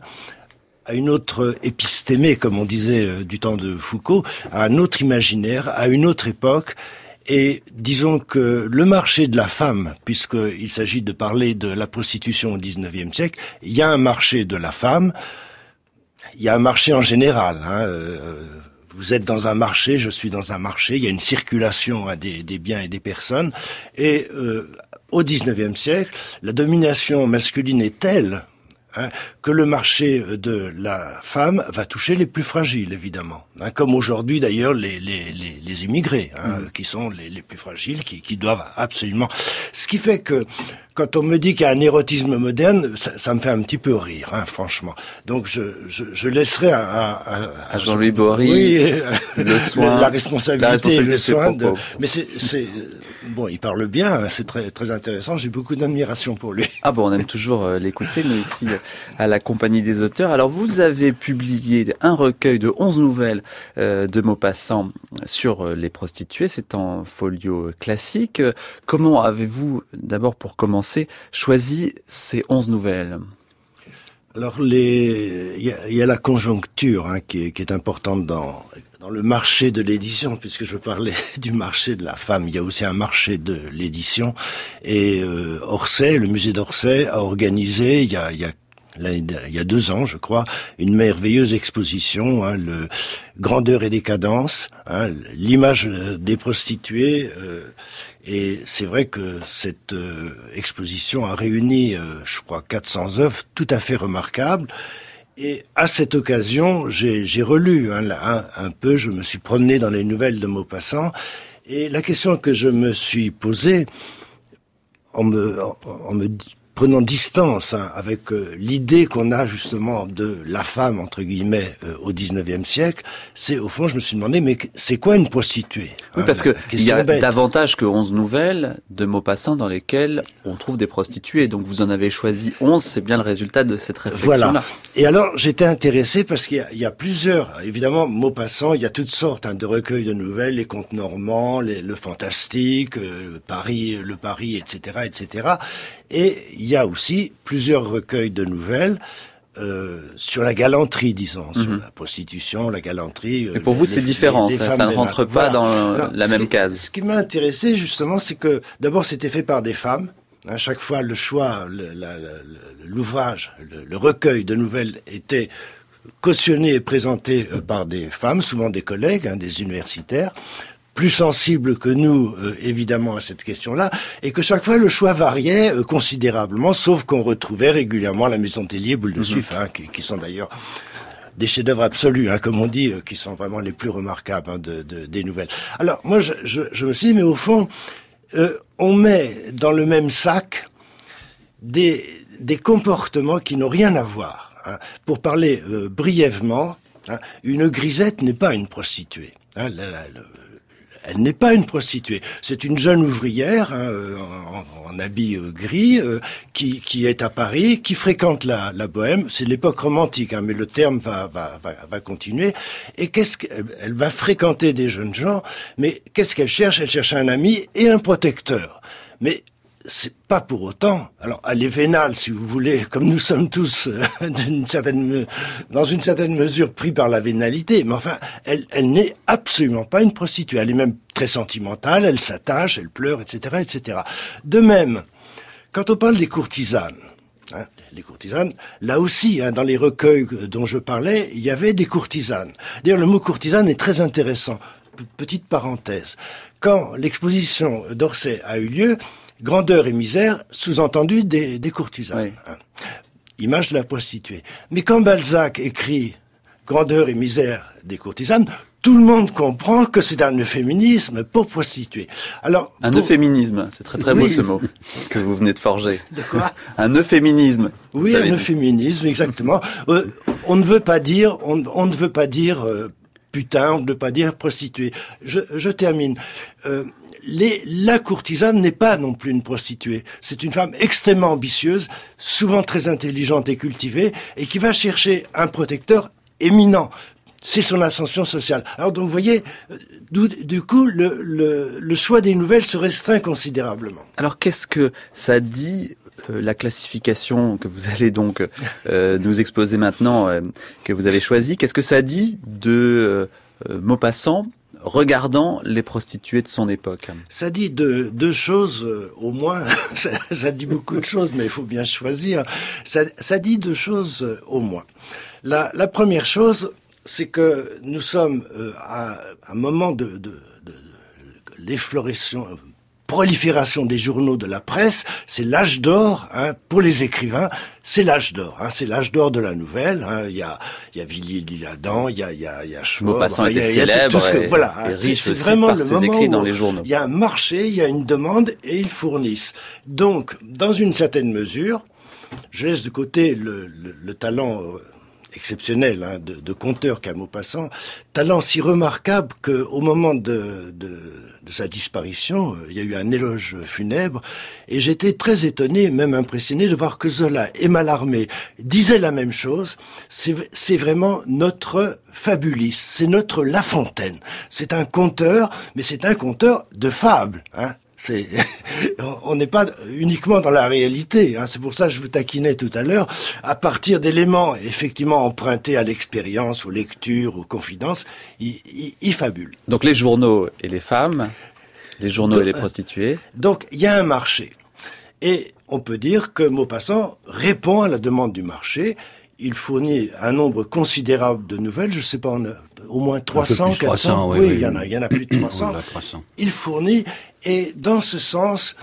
à une autre épistémée, comme on disait euh, du temps de Foucault, à un autre imaginaire, à une autre époque. Et disons que le marché de la femme, puisqu'il s'agit de parler de la prostitution au dix-neuvième siècle, il y a un marché de la femme, il y a un marché en général. Hein, euh, vous êtes dans un marché, je suis dans un marché, il y a une circulation hein, des, des biens et des personnes. Et euh, au dix-neuvième siècle, la domination masculine est telle Hein, que le marché de la femme va toucher les plus fragiles, évidemment. Hein, comme aujourd'hui, d'ailleurs, les, les, les, les immigrés, hein, mmh. qui sont les, les plus fragiles, qui, qui doivent absolument... Ce qui fait que, quand on me dit qu'il y a un érotisme moderne, ça, ça me fait un petit peu rire, hein, franchement. Donc, je, je, je laisserai à, à, à, à Jean-Louis Bory oui, le soin, la responsabilité, la responsabilité et le soin de... Propos. Mais c'est, c'est... Bon, il parle bien, c'est très, très intéressant, j'ai beaucoup d'admiration pour lui. Ah bon, on aime toujours euh, l'écouter, nous ici, à la Compagnie des auteurs. Alors, vous avez publié un recueil de onze nouvelles euh, de Maupassant sur euh, les prostituées, c'est en folio classique. Euh, comment avez-vous, d'abord pour commencer, choisi ces onze nouvelles ? Alors, les, il y a, y a la conjoncture hein, qui, est, qui est importante dans, dans le marché de l'édition, puisque je parlais du marché de la femme. Il y a aussi un marché de l'édition. Et euh, Orsay, le musée d'Orsay, a organisé, il y a, il y a il y a deux ans, je crois, une merveilleuse exposition, hein, le Grandeur et décadence, hein, l'image des prostituées. Euh, et c'est vrai que cette euh, exposition a réuni, euh, je crois, quatre cents œuvres tout à fait remarquables. Et à cette occasion, j'ai, j'ai relu hein, là, un, un peu, je me suis promené dans les nouvelles de Maupassant. Et la question que je me suis posée, en me, en, en me prenant distance hein, avec euh, l'idée qu'on a justement de la femme, entre guillemets, euh, au dix-neuvième siècle, c'est au fond, je me suis demandé, mais c'est quoi une prostituée ? Oui, hein, parce que il y a bête. davantage que onze nouvelles de Maupassant dans lesquelles on trouve des prostituées. Donc vous en avez choisi onze, c'est bien le résultat de cette réflexion-là. Voilà. Et alors, j'étais intéressé parce qu'il y a, il y a plusieurs, évidemment, Maupassant, il y a toutes sortes hein, de recueils de nouvelles, les contes normands, les, le fantastique, euh, Paris, le Paris, et cetera, et cetera. Et il y a aussi plusieurs recueils de nouvelles euh, sur la galanterie, disons, mm-hmm. sur la prostitution, la galanterie. Mais pour les, vous, c'est les, différent, les, les ça, ça ne rentre pas voilà. dans Alors, la même qui, case. Ce qui m'a intéressé, justement, c'est que, d'abord, c'était fait par des femmes. À chaque fois, le choix, le, la, la, l'ouvrage, le, le recueil de nouvelles était cautionné et présenté euh, par des femmes, souvent des collègues, hein, des universitaires, plus sensibles que nous, euh, évidemment, à cette question-là, et que chaque fois, le choix variait euh, considérablement, sauf qu'on retrouvait régulièrement La Maison Tellier, Boule de mmh. Suif, hein, qui, qui sont d'ailleurs des chefs-d'œuvre absolus, hein, comme on dit, euh, qui sont vraiment les plus remarquables hein, de, de, des nouvelles. Alors, moi, je, je, je me suis dit, mais au fond, euh, on met dans le même sac des, des comportements qui n'ont rien à voir. Hein. Pour parler euh, brièvement, hein, une grisette n'est pas une prostituée. Hein, la, la, la, Elle n'est pas une prostituée. C'est une jeune ouvrière hein, en, en habit euh, gris euh, qui, qui est à Paris, qui fréquente la, la bohème. C'est l'époque romantique, hein, mais le terme va, va, va, va continuer. Et qu'est-ce qu'elle elle va fréquenter des jeunes gens, mais qu'est-ce qu'elle cherche? Elle cherche un ami et un protecteur. Mais c'est pas pour autant. Alors, elle est vénale, si vous voulez, comme nous sommes tous euh, d'une certaine, dans une certaine mesure pris par la vénalité. Mais enfin, elle, elle n'est absolument pas une prostituée. Elle est même très sentimentale. Elle s'attache, elle pleure, et cetera, et cetera. De même, quand on parle des courtisanes, hein, les courtisanes, là aussi, hein, dans les recueils dont je parlais, il y avait des courtisanes. D'ailleurs, le mot courtisane est très intéressant. P- petite parenthèse. Quand l'exposition d'Orsay a eu lieu, Grandeur et misère, sous-entendu des, des courtisanes. Oui. Hein. Image de la prostituée. Mais quand Balzac écrit Grandeur et misère des courtisanes, tout le monde comprend que c'est un euphémisme pour prostituée. Alors, un pour... euphémisme, c'est très très beau oui. ce mot que vous venez de forger. De quoi? Un euphémisme. Oui, un euphémisme, exactement. euh, on ne veut pas dire, on, on ne veut pas dire euh, putain, on ne veut pas dire prostituée. Je, je termine. Euh, Les, la courtisane n'est pas non plus une prostituée. C'est une femme extrêmement ambitieuse, souvent très intelligente et cultivée, et qui va chercher un protecteur éminent. C'est son ascension sociale. Alors donc, vous voyez, du, du coup, le, le, le choix des nouvelles se restreint considérablement. Alors, qu'est-ce que ça dit, euh, la classification que vous allez donc euh, nous exposer maintenant, euh, que vous avez choisie, qu'est-ce que ça dit de euh, Maupassant regardant les prostituées de son époque? Ça dit deux, deux choses, euh, au moins. ça, ça dit beaucoup de choses, mais il faut bien choisir. Ça, ça dit deux choses, euh, au moins. La, la première chose, c'est que nous sommes euh, à un moment de, de, de, de l'effloration, euh, prolifération des journaux de la presse. C'est l'âge d'or, hein, pour les écrivains. C'est l'âge d'or, hein, c'est l'âge d'or de la nouvelle. Hein. Il y a, il y a Villiers-L'Isle-Adam, il y a, il y a, il y a Schwab. Maupassant enfin, était il y a, il y a célèbre tout, tout que, et, voilà, et c'est, riche c'est aussi vraiment par le ses moment écrits où dans les journaux. Il y a un marché, il y a une demande et ils fournissent. Donc, dans une certaine mesure, je laisse de côté le, le, le talent euh, exceptionnel hein, de, de conteur qu'a Maupassant, talent si remarquable qu'au moment de, de, de sa disparition, il y a eu un éloge funèbre, et j'étais très étonné, même impressionné de voir que Zola et Mallarmé disaient la même chose. C'est, c'est vraiment notre Fabulis, c'est notre La Fontaine. C'est un conteur, mais c'est un conteur de fables, hein. C'est, on n'est pas uniquement dans la réalité, hein. C'est pour ça que je vous taquinais tout à l'heure. À partir d'éléments effectivement empruntés à l'expérience, aux lectures, aux confidences, il, il, il fabule. Donc les journaux et les femmes, les journaux donc, et les prostituées. Donc il y a un marché. Et on peut dire que Maupassant répond à la demande du marché. Il fournit un nombre considérable de nouvelles, je sais pas, on a au moins trois cents, quatre cents, oui, oui, oui, il y en a, il y en a plus de trois cents. trois cents. Il fournit, et dans ce sens,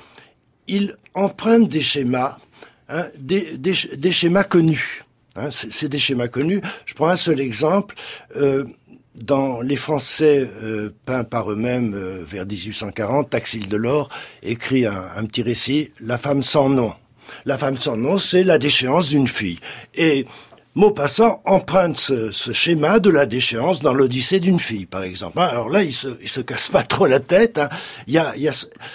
il emprunte des schémas, hein, des, des, des schémas connus. Hein, c'est, c'est des schémas connus. Je prends un seul exemple. Euh, dans Les Français euh, peints par eux-mêmes euh, vers dix-huit cent quarante, Taxil Delord écrit un, un petit récit, La femme sans nom. La femme sans nom, c'est la déchéance d'une fille. Et Maupassant emprunte ce, ce schéma de la déchéance dans l'Odyssée d'une fille, par exemple. Alors là, il se, il se casse pas trop la tête. Hein. Il y a, il y a...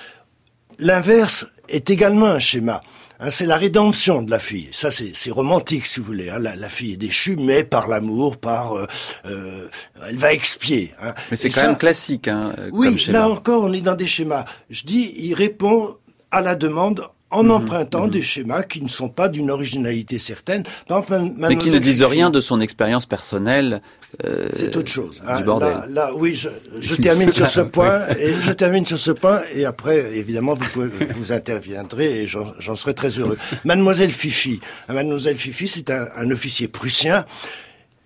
L'inverse est également un schéma. Hein, c'est la rédemption de la fille. Ça, c'est, c'est romantique, si vous voulez. Hein. La, la fille est déchue, mais par l'amour, par, euh, euh, elle va expier. Hein. Mais c'est Et quand ça, même classique, hein, oui, comme schéma. Là encore, on est dans des schémas. Je dis, il répond à la demande en mmh, empruntant mmh. des schémas qui ne sont pas d'une originalité certaine. Par exemple, mais qui ne disent Fifi, rien de son expérience personnelle. Euh, c'est autre chose. Du hein. bordel. Là, là, oui, je, je termine sur ce point et je termine sur ce point et après, évidemment, vous pouvez, vous interviendrez et j'en, j'en serai très heureux. Mademoiselle Fifi, Mademoiselle Fifi, c'est un, un officier prussien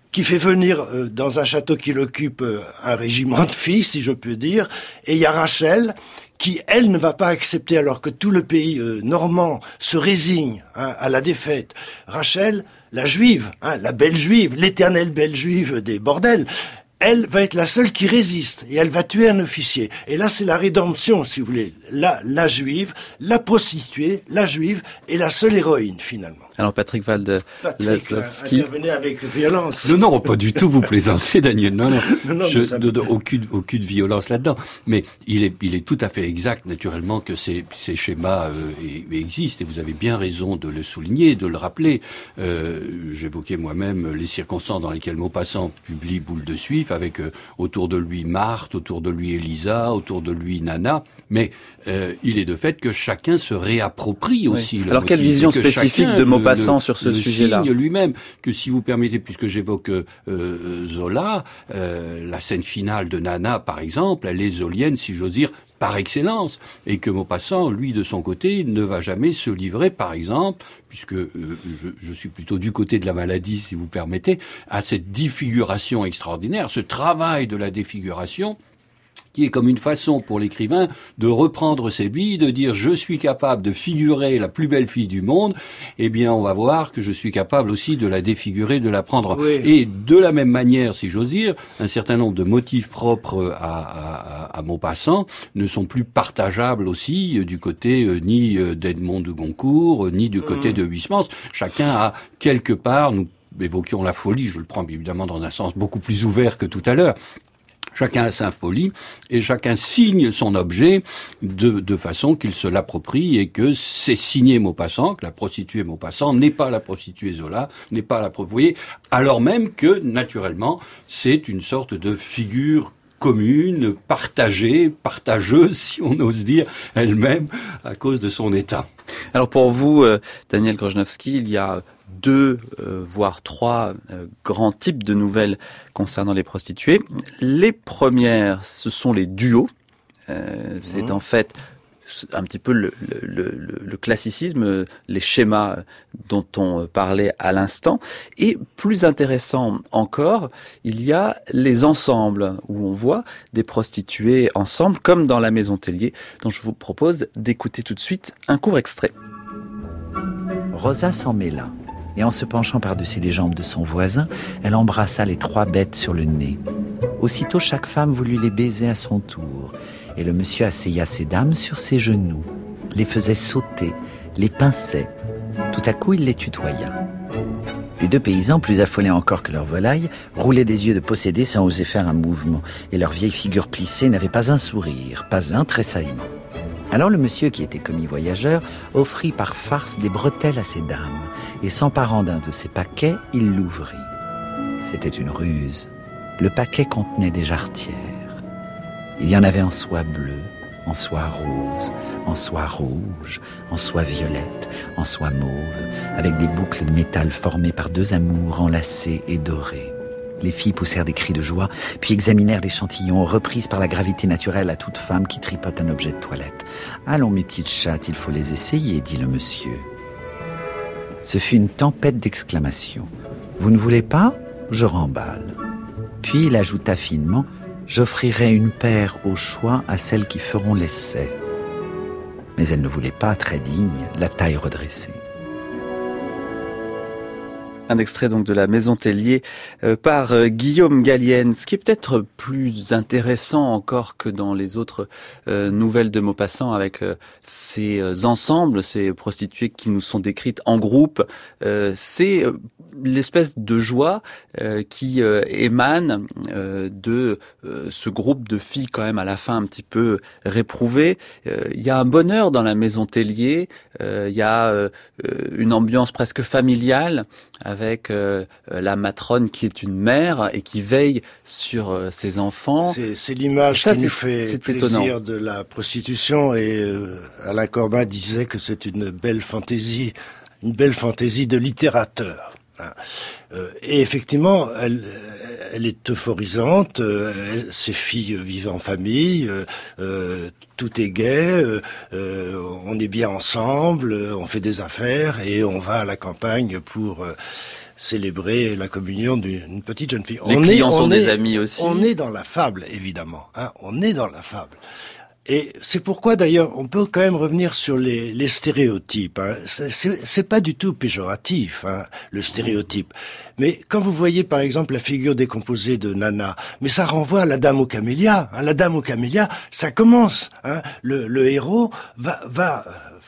qui fait venir euh, dans un château qu'il occupe euh, un régiment de filles, si je peux dire, et il y a Rachel qui, elle, ne va pas accepter, alors que tout le pays euh, normand se résigne hein, à la défaite. Rachel, la juive, hein, la belle juive, l'éternelle belle juive des bordels, elle va être la seule qui résiste, et elle va tuer un officier. Et là, c'est la rédemption, si vous voulez. La, la juive, la prostituée, la juive, et la seule héroïne, finalement. Alors Patrick Walde, Patrick, intervenez avec violence. Non, non, pas du tout, vous plaisantez, Daniel. Non, non, non, non je, ça... de, de, aucune, aucune violence là-dedans. Mais il est, il est tout à fait exact, naturellement, que ces, ces schémas euh, existent, et vous avez bien raison de le souligner, de le rappeler. Euh, j'évoquais moi-même les circonstances dans lesquelles Maupassant publie Boule de Suif, avec euh, autour de lui Marthe, autour de lui Elisa, autour de lui Nana, mais euh, il est de fait que chacun se réapproprie aussi. Oui. Le Alors motif, quelle vision spécifique de Maupassant le, sur ce le sujet-là signe lui-même, que si vous permettez, puisque j'évoque euh, Zola, euh, la scène finale de Nana, par exemple, elle est zolienne, si j'ose dire, par excellence, et que Maupassant, lui, de son côté, ne va jamais se livrer, par exemple, puisque euh, je, je suis plutôt du côté de la maladie, si vous permettez, à cette défiguration extraordinaire, ce travail de la défiguration, qui est comme une façon pour l'écrivain de reprendre ses billes, de dire je suis capable de figurer la plus belle fille du monde, eh bien on va voir que je suis capable aussi de la défigurer, de la prendre. Oui. Et de la même manière, si j'ose dire, un certain nombre de motifs propres à, à, à Maupassant ne sont plus partageables aussi euh, du côté euh, ni euh, d'Edmond de Goncourt, euh, ni du côté mmh. de Huysmans. Chacun a quelque part, nous évoquions la folie, je le prends évidemment dans un sens beaucoup plus ouvert que tout à l'heure, chacun a sa folie et chacun signe son objet de, de façon qu'il se l'approprie et que c'est signé Maupassant, que la prostituée Maupassant n'est pas la prostituée Zola, n'est pas la prostituée, alors même que, naturellement, c'est une sorte de figure commune, partagée, partageuse, si on ose dire, elle-même, à cause de son état. Alors pour vous, euh, Daniel Grozhnowski, il y a deux, euh, voire trois euh, grands types de nouvelles concernant les prostituées. Les premières, ce sont les duos. Euh, c'est mmh. en fait un petit peu le, le, le, le classicisme, les schémas dont on parlait à l'instant. Et plus intéressant encore, il y a les ensembles, où on voit des prostituées ensemble, comme dans La Maison Tellier, dont je vous propose d'écouter tout de suite un court extrait. Rosa s'en mêla, et en se penchant par-dessus les jambes de son voisin, elle embrassa les trois bêtes sur le nez. Aussitôt, chaque femme voulut les baiser à son tour, et le monsieur asseya ses dames sur ses genoux, les faisait sauter, les pinçait. Tout à coup, il les tutoya. Les deux paysans, plus affolés encore que leurs volailles, roulaient des yeux de possédés sans oser faire un mouvement, et leurs vieilles figures plissées n'avaient pas un sourire, pas un tressaillement. Alors le monsieur, qui était commis voyageur, offrit par farce des bretelles à ses dames, et s'emparant d'un de ses paquets, il l'ouvrit. C'était une ruse. Le paquet contenait des jarretières. Il y en avait en soie bleue, en soie rose, en soie rouge, en soie violette, en soie mauve, avec des boucles de métal formées par deux amours enlacés et dorés. Les filles poussèrent des cris de joie, puis examinèrent l'échantillon, reprise par la gravité naturelle à toute femme qui tripote un objet de toilette. « Allons, mes petites chattes, il faut les essayer, » dit le monsieur. Ce fut une tempête d'exclamations. « Vous ne voulez pas ? Je remballe. » Puis il ajouta finement, « J'offrirai une paire au choix à celles qui feront l'essai. » Mais elle ne voulait pas, très digne, la taille redressée. Un extrait donc de La Maison Tellier euh, par euh, Guillaume Gallienne. Ce qui est peut-être plus intéressant encore que dans les autres euh, nouvelles de Maupassant, avec euh, ces euh, ensembles, ces prostituées qui nous sont décrites en groupe, euh, c'est euh, l'espèce de joie euh, qui euh, émane euh, de euh, ce groupe de filles quand même à la fin un petit peu réprouvées. Euh, il y a un bonheur dans La Maison Tellier, euh, il y a euh, une ambiance presque familiale, avec euh, la matrone qui est une mère et qui veille sur euh, ses enfants. C'est, c'est l'image ça, qui c'est, nous fait c'est plaisir étonnant. De la prostitution, et euh, Alain Corbin disait que c'est une belle fantaisie, une belle fantaisie de littérateur. Hein. Euh, et effectivement, elle, elle est euphorisante. Euh, elle, ses filles vivent en famille. Euh, euh, tout est gai. Euh, euh, on est bien ensemble. On fait des affaires et on va à la campagne pour euh, célébrer la communion d'une petite jeune fille. Les on clients est, sont on des est, amis aussi. On est dans la fable, évidemment. Hein, on est dans la fable. Et c'est pourquoi, d'ailleurs, on peut quand même revenir sur les, les stéréotypes. Hein. C'est, c'est, c'est pas du tout péjoratif, hein, le stéréotype. Mais quand vous voyez, par exemple, la figure décomposée de Nana, mais ça renvoie à la Dame aux camélias. Hein. La Dame aux camélias, ça commence. Hein. Le, le héros va... va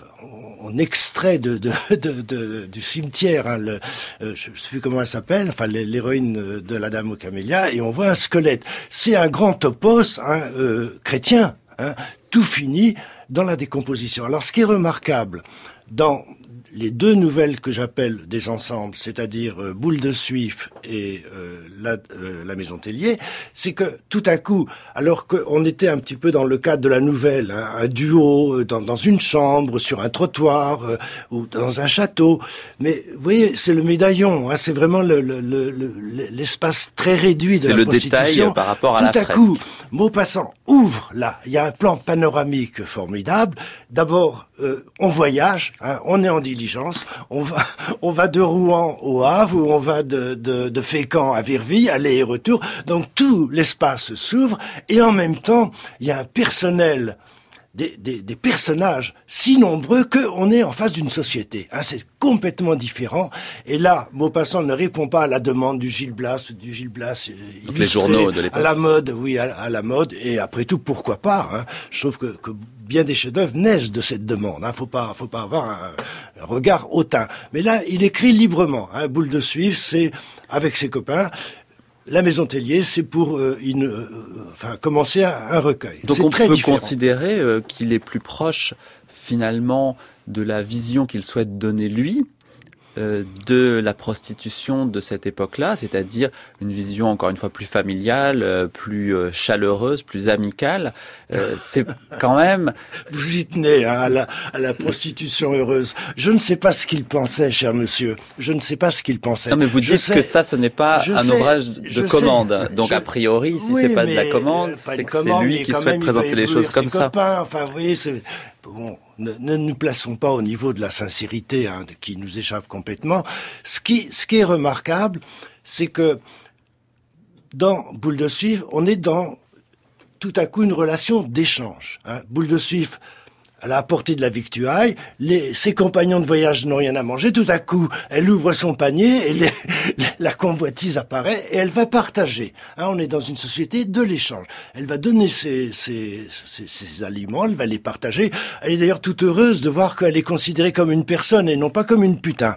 on extrait de, de, de, de du cimetière, hein, le, euh, je ne sais plus comment elle s'appelle, enfin l'héroïne de la Dame aux camélias, et on voit un squelette. C'est un grand topos hein, euh, chrétien. Hein, tout finit dans la décomposition. Alors, ce qui est remarquable dans les deux nouvelles que j'appelle des ensembles, c'est-à-dire euh, Boule de Suif et euh, la, euh, la Maison Tellier, c'est que tout à coup, alors qu'on était un petit peu dans le cadre de la nouvelle, hein, un duo dans, dans une chambre, sur un trottoir euh, ou dans un château, mais vous voyez, c'est le médaillon, hein, c'est vraiment le, le, le, le, l'espace très réduit de c'est la le prostitution. Détail par rapport à tout la à fresque. coup, Maupassant ouvre là, il y a un plan panoramique formidable. D'abord, euh, on voyage, hein, on est en diligence, on va, on va de Rouen au Havre, ou on va de, de, de Fécamp à Virville, aller et retour. Donc tout l'espace s'ouvre, et en même temps, il y a un personnel, des, des, des personnages si nombreux qu'on est en face d'une société. Hein, c'est complètement différent. Et là, Maupassant ne répond pas à la demande du Gil Blas, du Gil Blas donc les journaux de l'époque. À la mode, oui, à, à la mode. Et après tout, pourquoi pas hein. Je trouve que, que bien des chefs-d'œuvre naissent de cette demande. Hein. Faut pas, faut pas avoir un, un regard hautain. Mais là, il écrit librement. Hein. Boule de Suif, c'est avec ses copains. La Maison Tellier, c'est pour euh, une, euh, enfin, commencer un, un recueil. Donc c'est on très peut différent. considérer euh, qu'il est plus proche, finalement, de la vision qu'il souhaite donner lui, euh, de la prostitution de cette époque-là, c'est-à-dire une vision, encore une fois, plus familiale, euh, plus euh, chaleureuse, plus amicale. Euh, c'est quand même... Vous y tenez hein, à, la, à la prostitution heureuse. Je ne sais pas ce qu'il pensait, cher monsieur. Je ne sais pas ce qu'il pensait. Non, mais vous je dites sais, que ça, ce n'est pas un sais, ouvrage de commande. Donc, je, a priori, si oui, c'est pas de la commande, euh, c'est que commande, c'est lui qui souhaite même, présenter les choses comme ça. Copains. Enfin, vous voyez, c'est... Bon, ne, ne nous plaçons pas au niveau de la sincérité hein, de, qui nous échappe complètement. Ce qui, ce qui est remarquable, c'est que dans Boule de Suif, on est dans tout à coup une relation d'échange. Hein. Boule de Suif, elle a apporté de la victuaille, les, ses compagnons de voyage n'ont rien à manger, tout à coup, elle ouvre son panier et les, la convoitise apparaît et elle va partager. Hein, on est dans une société de l'échange. Elle va donner ses, ses, ses, ses aliments, elle va les partager. Elle est d'ailleurs toute heureuse de voir qu'elle est considérée comme une personne et non pas comme une putain.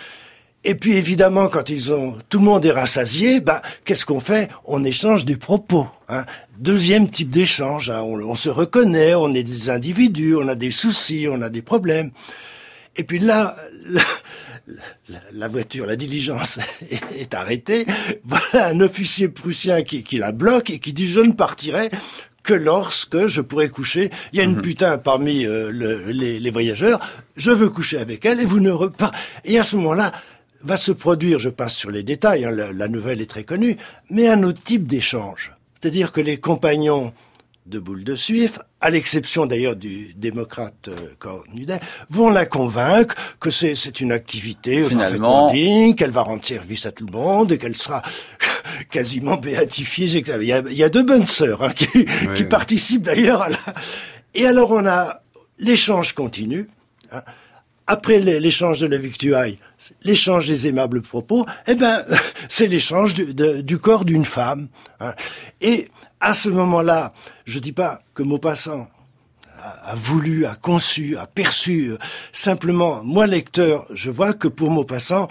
Et puis évidemment, quand ils ont, tout le monde est rassasié, bah qu'est-ce qu'on fait? On échange des propos. Hein. Deuxième type d'échange. Hein. On, on se reconnaît, on est des individus, on a des soucis, on a des problèmes. Et puis là, la, la, la voiture, la diligence est, est arrêtée. Voilà un officier prussien qui, qui la bloque et qui dit je ne partirai que lorsque je pourrai coucher. Il y a une mmh. putain parmi euh, le, les, les voyageurs. Je veux coucher avec elle et vous ne repas. Et à ce moment-là, va se produire, je passe sur les détails, hein, la, la nouvelle est très connue, mais un autre type d'échange. C'est-à-dire que les compagnons de Boule de Suif, à l'exception d'ailleurs du démocrate euh, Cornudet, vont la convaincre que c'est, c'est une activité finalement digne, qu'elle va rendre service à tout le monde et qu'elle sera quasiment béatifiée. Il y a, il y a deux bonnes sœurs hein, qui, oui, qui oui. participent d'ailleurs à la... Et alors on a l'échange continu, hein. Après l'échange de la victuaille, l'échange des aimables propos, eh ben, c'est l'échange du, de, du corps d'une femme. Hein. Et à ce moment-là, je dis pas que Maupassant a, a voulu, a conçu, a perçu. Simplement, moi, lecteur, je vois que pour Maupassant,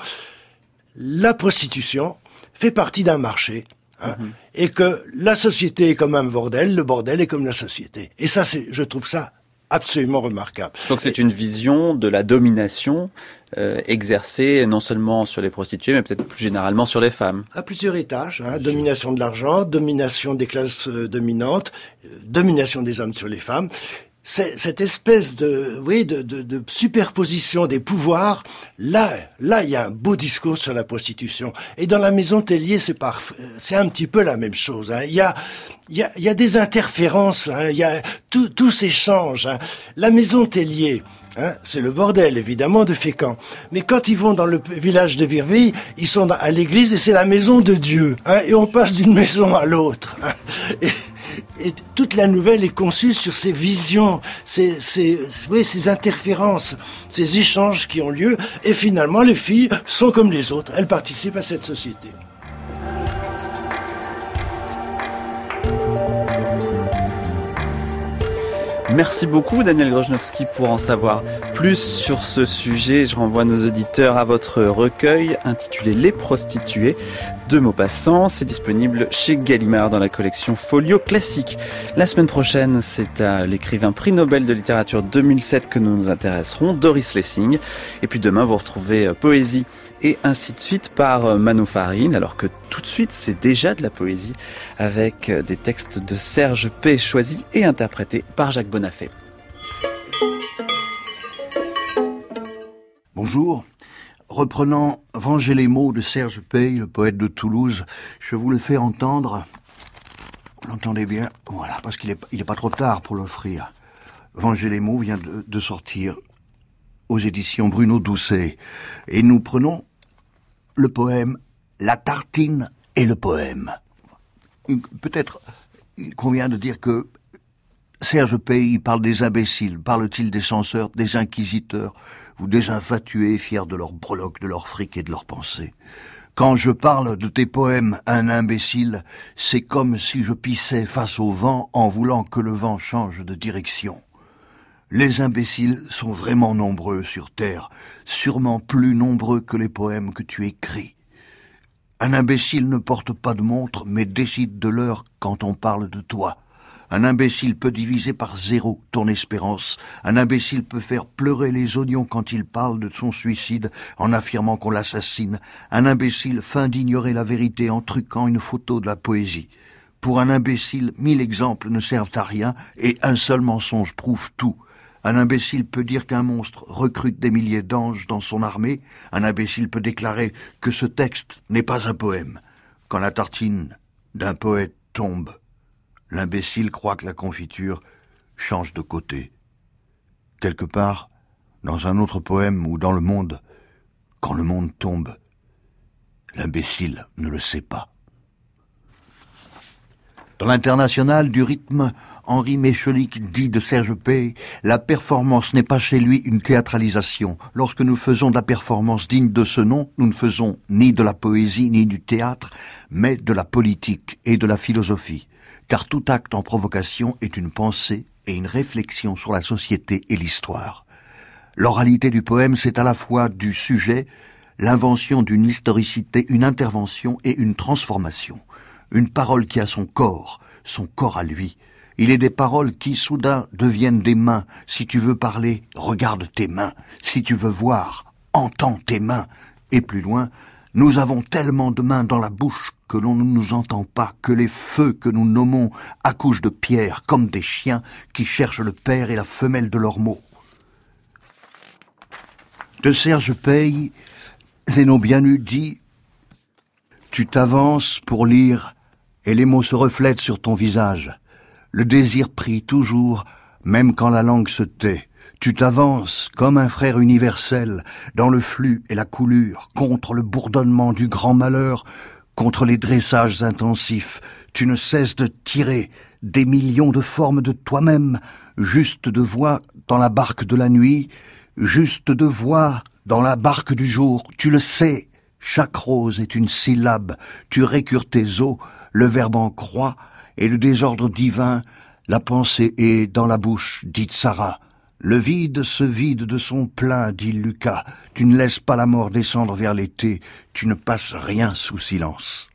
la prostitution fait partie d'un marché. Hein, mm-hmm. Et que la société est comme un bordel, le bordel est comme la société. Et ça, c'est, je trouve ça absolument remarquable. Donc c'est une vision de la domination euh, exercée non seulement sur les prostituées, mais peut-être plus généralement sur les femmes. À plusieurs étages. Hein, domination de l'argent, domination des classes euh, dominantes, euh, domination des hommes sur les femmes. C'est, cette espèce de, oui, de, de, de superposition des pouvoirs, là, là, il y a un beau discours sur la prostitution. Et dans la Maison Tellier, c'est parfait, c'est un petit peu la même chose. Hein. Il y a, il y a, il y a des interférences. Hein. Il y a tout, tout s'échange. Hein. La Maison Tellier, Hein, c'est le bordel, évidemment, de Fécamp. Mais quand ils vont dans le village de Virville, ils sont dans, à l'église et c'est la maison de Dieu. Hein, et on passe d'une maison à l'autre. Hein, et, et toute la nouvelle est conçue sur ces visions, ces, ces, oui, ces interférences, ces échanges qui ont lieu. Et finalement, les filles sont comme les autres. Elles participent à cette société. Merci beaucoup Daniel Grojnowski pour en savoir plus sur ce sujet. Je renvoie nos auditeurs à votre recueil intitulé Les prostituées de Maupassant. C'est disponible chez Gallimard dans la collection Folio Classique. La semaine prochaine, c'est à l'écrivain prix Nobel de littérature deux mille sept que nous nous intéresserons, Doris Lessing. Et puis demain, vous retrouvez Poésie et ainsi de suite par Manon Farine, alors que tout de suite c'est déjà de la poésie avec des textes de Serge P. choisis et interprétés par Jacques Bonafé. Bonjour. Reprenant Vengez les mots de Serge P., le poète de Toulouse, je vous le fais entendre. Vous l'entendez bien? Voilà, parce qu'il est, il est pas trop tard pour l'offrir. Vengez les mots vient de, de sortir aux éditions Bruno Doucet. Et nous prenons le poème La tartine et le poème. Peut-être il convient de dire que Serge P. parle des imbéciles. Parle-t-il des censeurs, des inquisiteurs ou des infatués fiers de leur breloque, de leur fric et de leurs pensées? Quand je parle de tes poèmes à un imbécile, c'est comme si je pissais face au vent en voulant que le vent change de direction. Les imbéciles sont vraiment nombreux sur Terre, sûrement plus nombreux que les poèmes que tu écris. Un imbécile ne porte pas de montre, mais décide de l'heure quand on parle de toi. Un imbécile peut diviser par zéro ton espérance. Un imbécile peut faire pleurer les oignons quand il parle de son suicide en affirmant qu'on l'assassine. Un imbécile feint d'ignorer la vérité en truquant une photo de la poésie. Pour un imbécile, mille exemples ne servent à rien et un seul mensonge prouve tout. Un imbécile peut dire qu'un monstre recrute des milliers d'anges dans son armée. Un imbécile peut déclarer que ce texte n'est pas un poème. Quand la tartine d'un poète tombe, l'imbécile croit que la confiture change de côté. Quelque part, dans un autre poème ou dans le monde, quand le monde tombe, l'imbécile ne le sait pas. Dans l'international du rythme, Henri Méchelic dit de Serge P. « La performance n'est pas chez lui une théâtralisation. Lorsque nous faisons de la performance digne de ce nom, nous ne faisons ni de la poésie ni du théâtre, mais de la politique et de la philosophie. Car tout acte en provocation est une pensée et une réflexion sur la société et l'histoire. L'oralité du poème, c'est à la fois du sujet, l'invention d'une historicité, une intervention et une transformation. Une parole qui a son corps, son corps à lui. Il est des paroles qui, soudain, deviennent des mains. Si tu veux parler, regarde tes mains. Si tu veux voir, entends tes mains. Et plus loin, nous avons tellement de mains dans la bouche que l'on ne nous entend pas, que les feux que nous nommons accouchent de pierre, comme des chiens qui cherchent le père et la femelle de leurs mots. De Serge P., Zénon Bianu dit « Tu t'avances pour lire et les mots se reflètent sur ton visage. Le désir prie toujours, même quand la langue se tait. Tu t'avances comme un frère universel dans le flux et la coulure, contre le bourdonnement du grand malheur, contre les dressages intensifs. Tu ne cesses de tirer des millions de formes de toi-même, juste de voix dans la barque de la nuit, juste de voix dans la barque du jour. Tu le sais, chaque rose est une syllabe. Tu récures tes os, le verbe en croix, et le désordre divin, la pensée est dans la bouche, dit Sarah. Le vide se vide de son plein, dit Lucas. Tu ne laisses pas la mort descendre vers l'été, tu ne passes rien sous silence.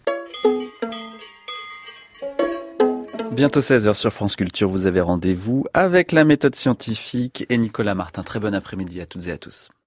Bientôt seize heures sur France Culture, vous avez rendez-vous avec la méthode scientifique et Nicolas Martin. Très bon après-midi à toutes et à tous.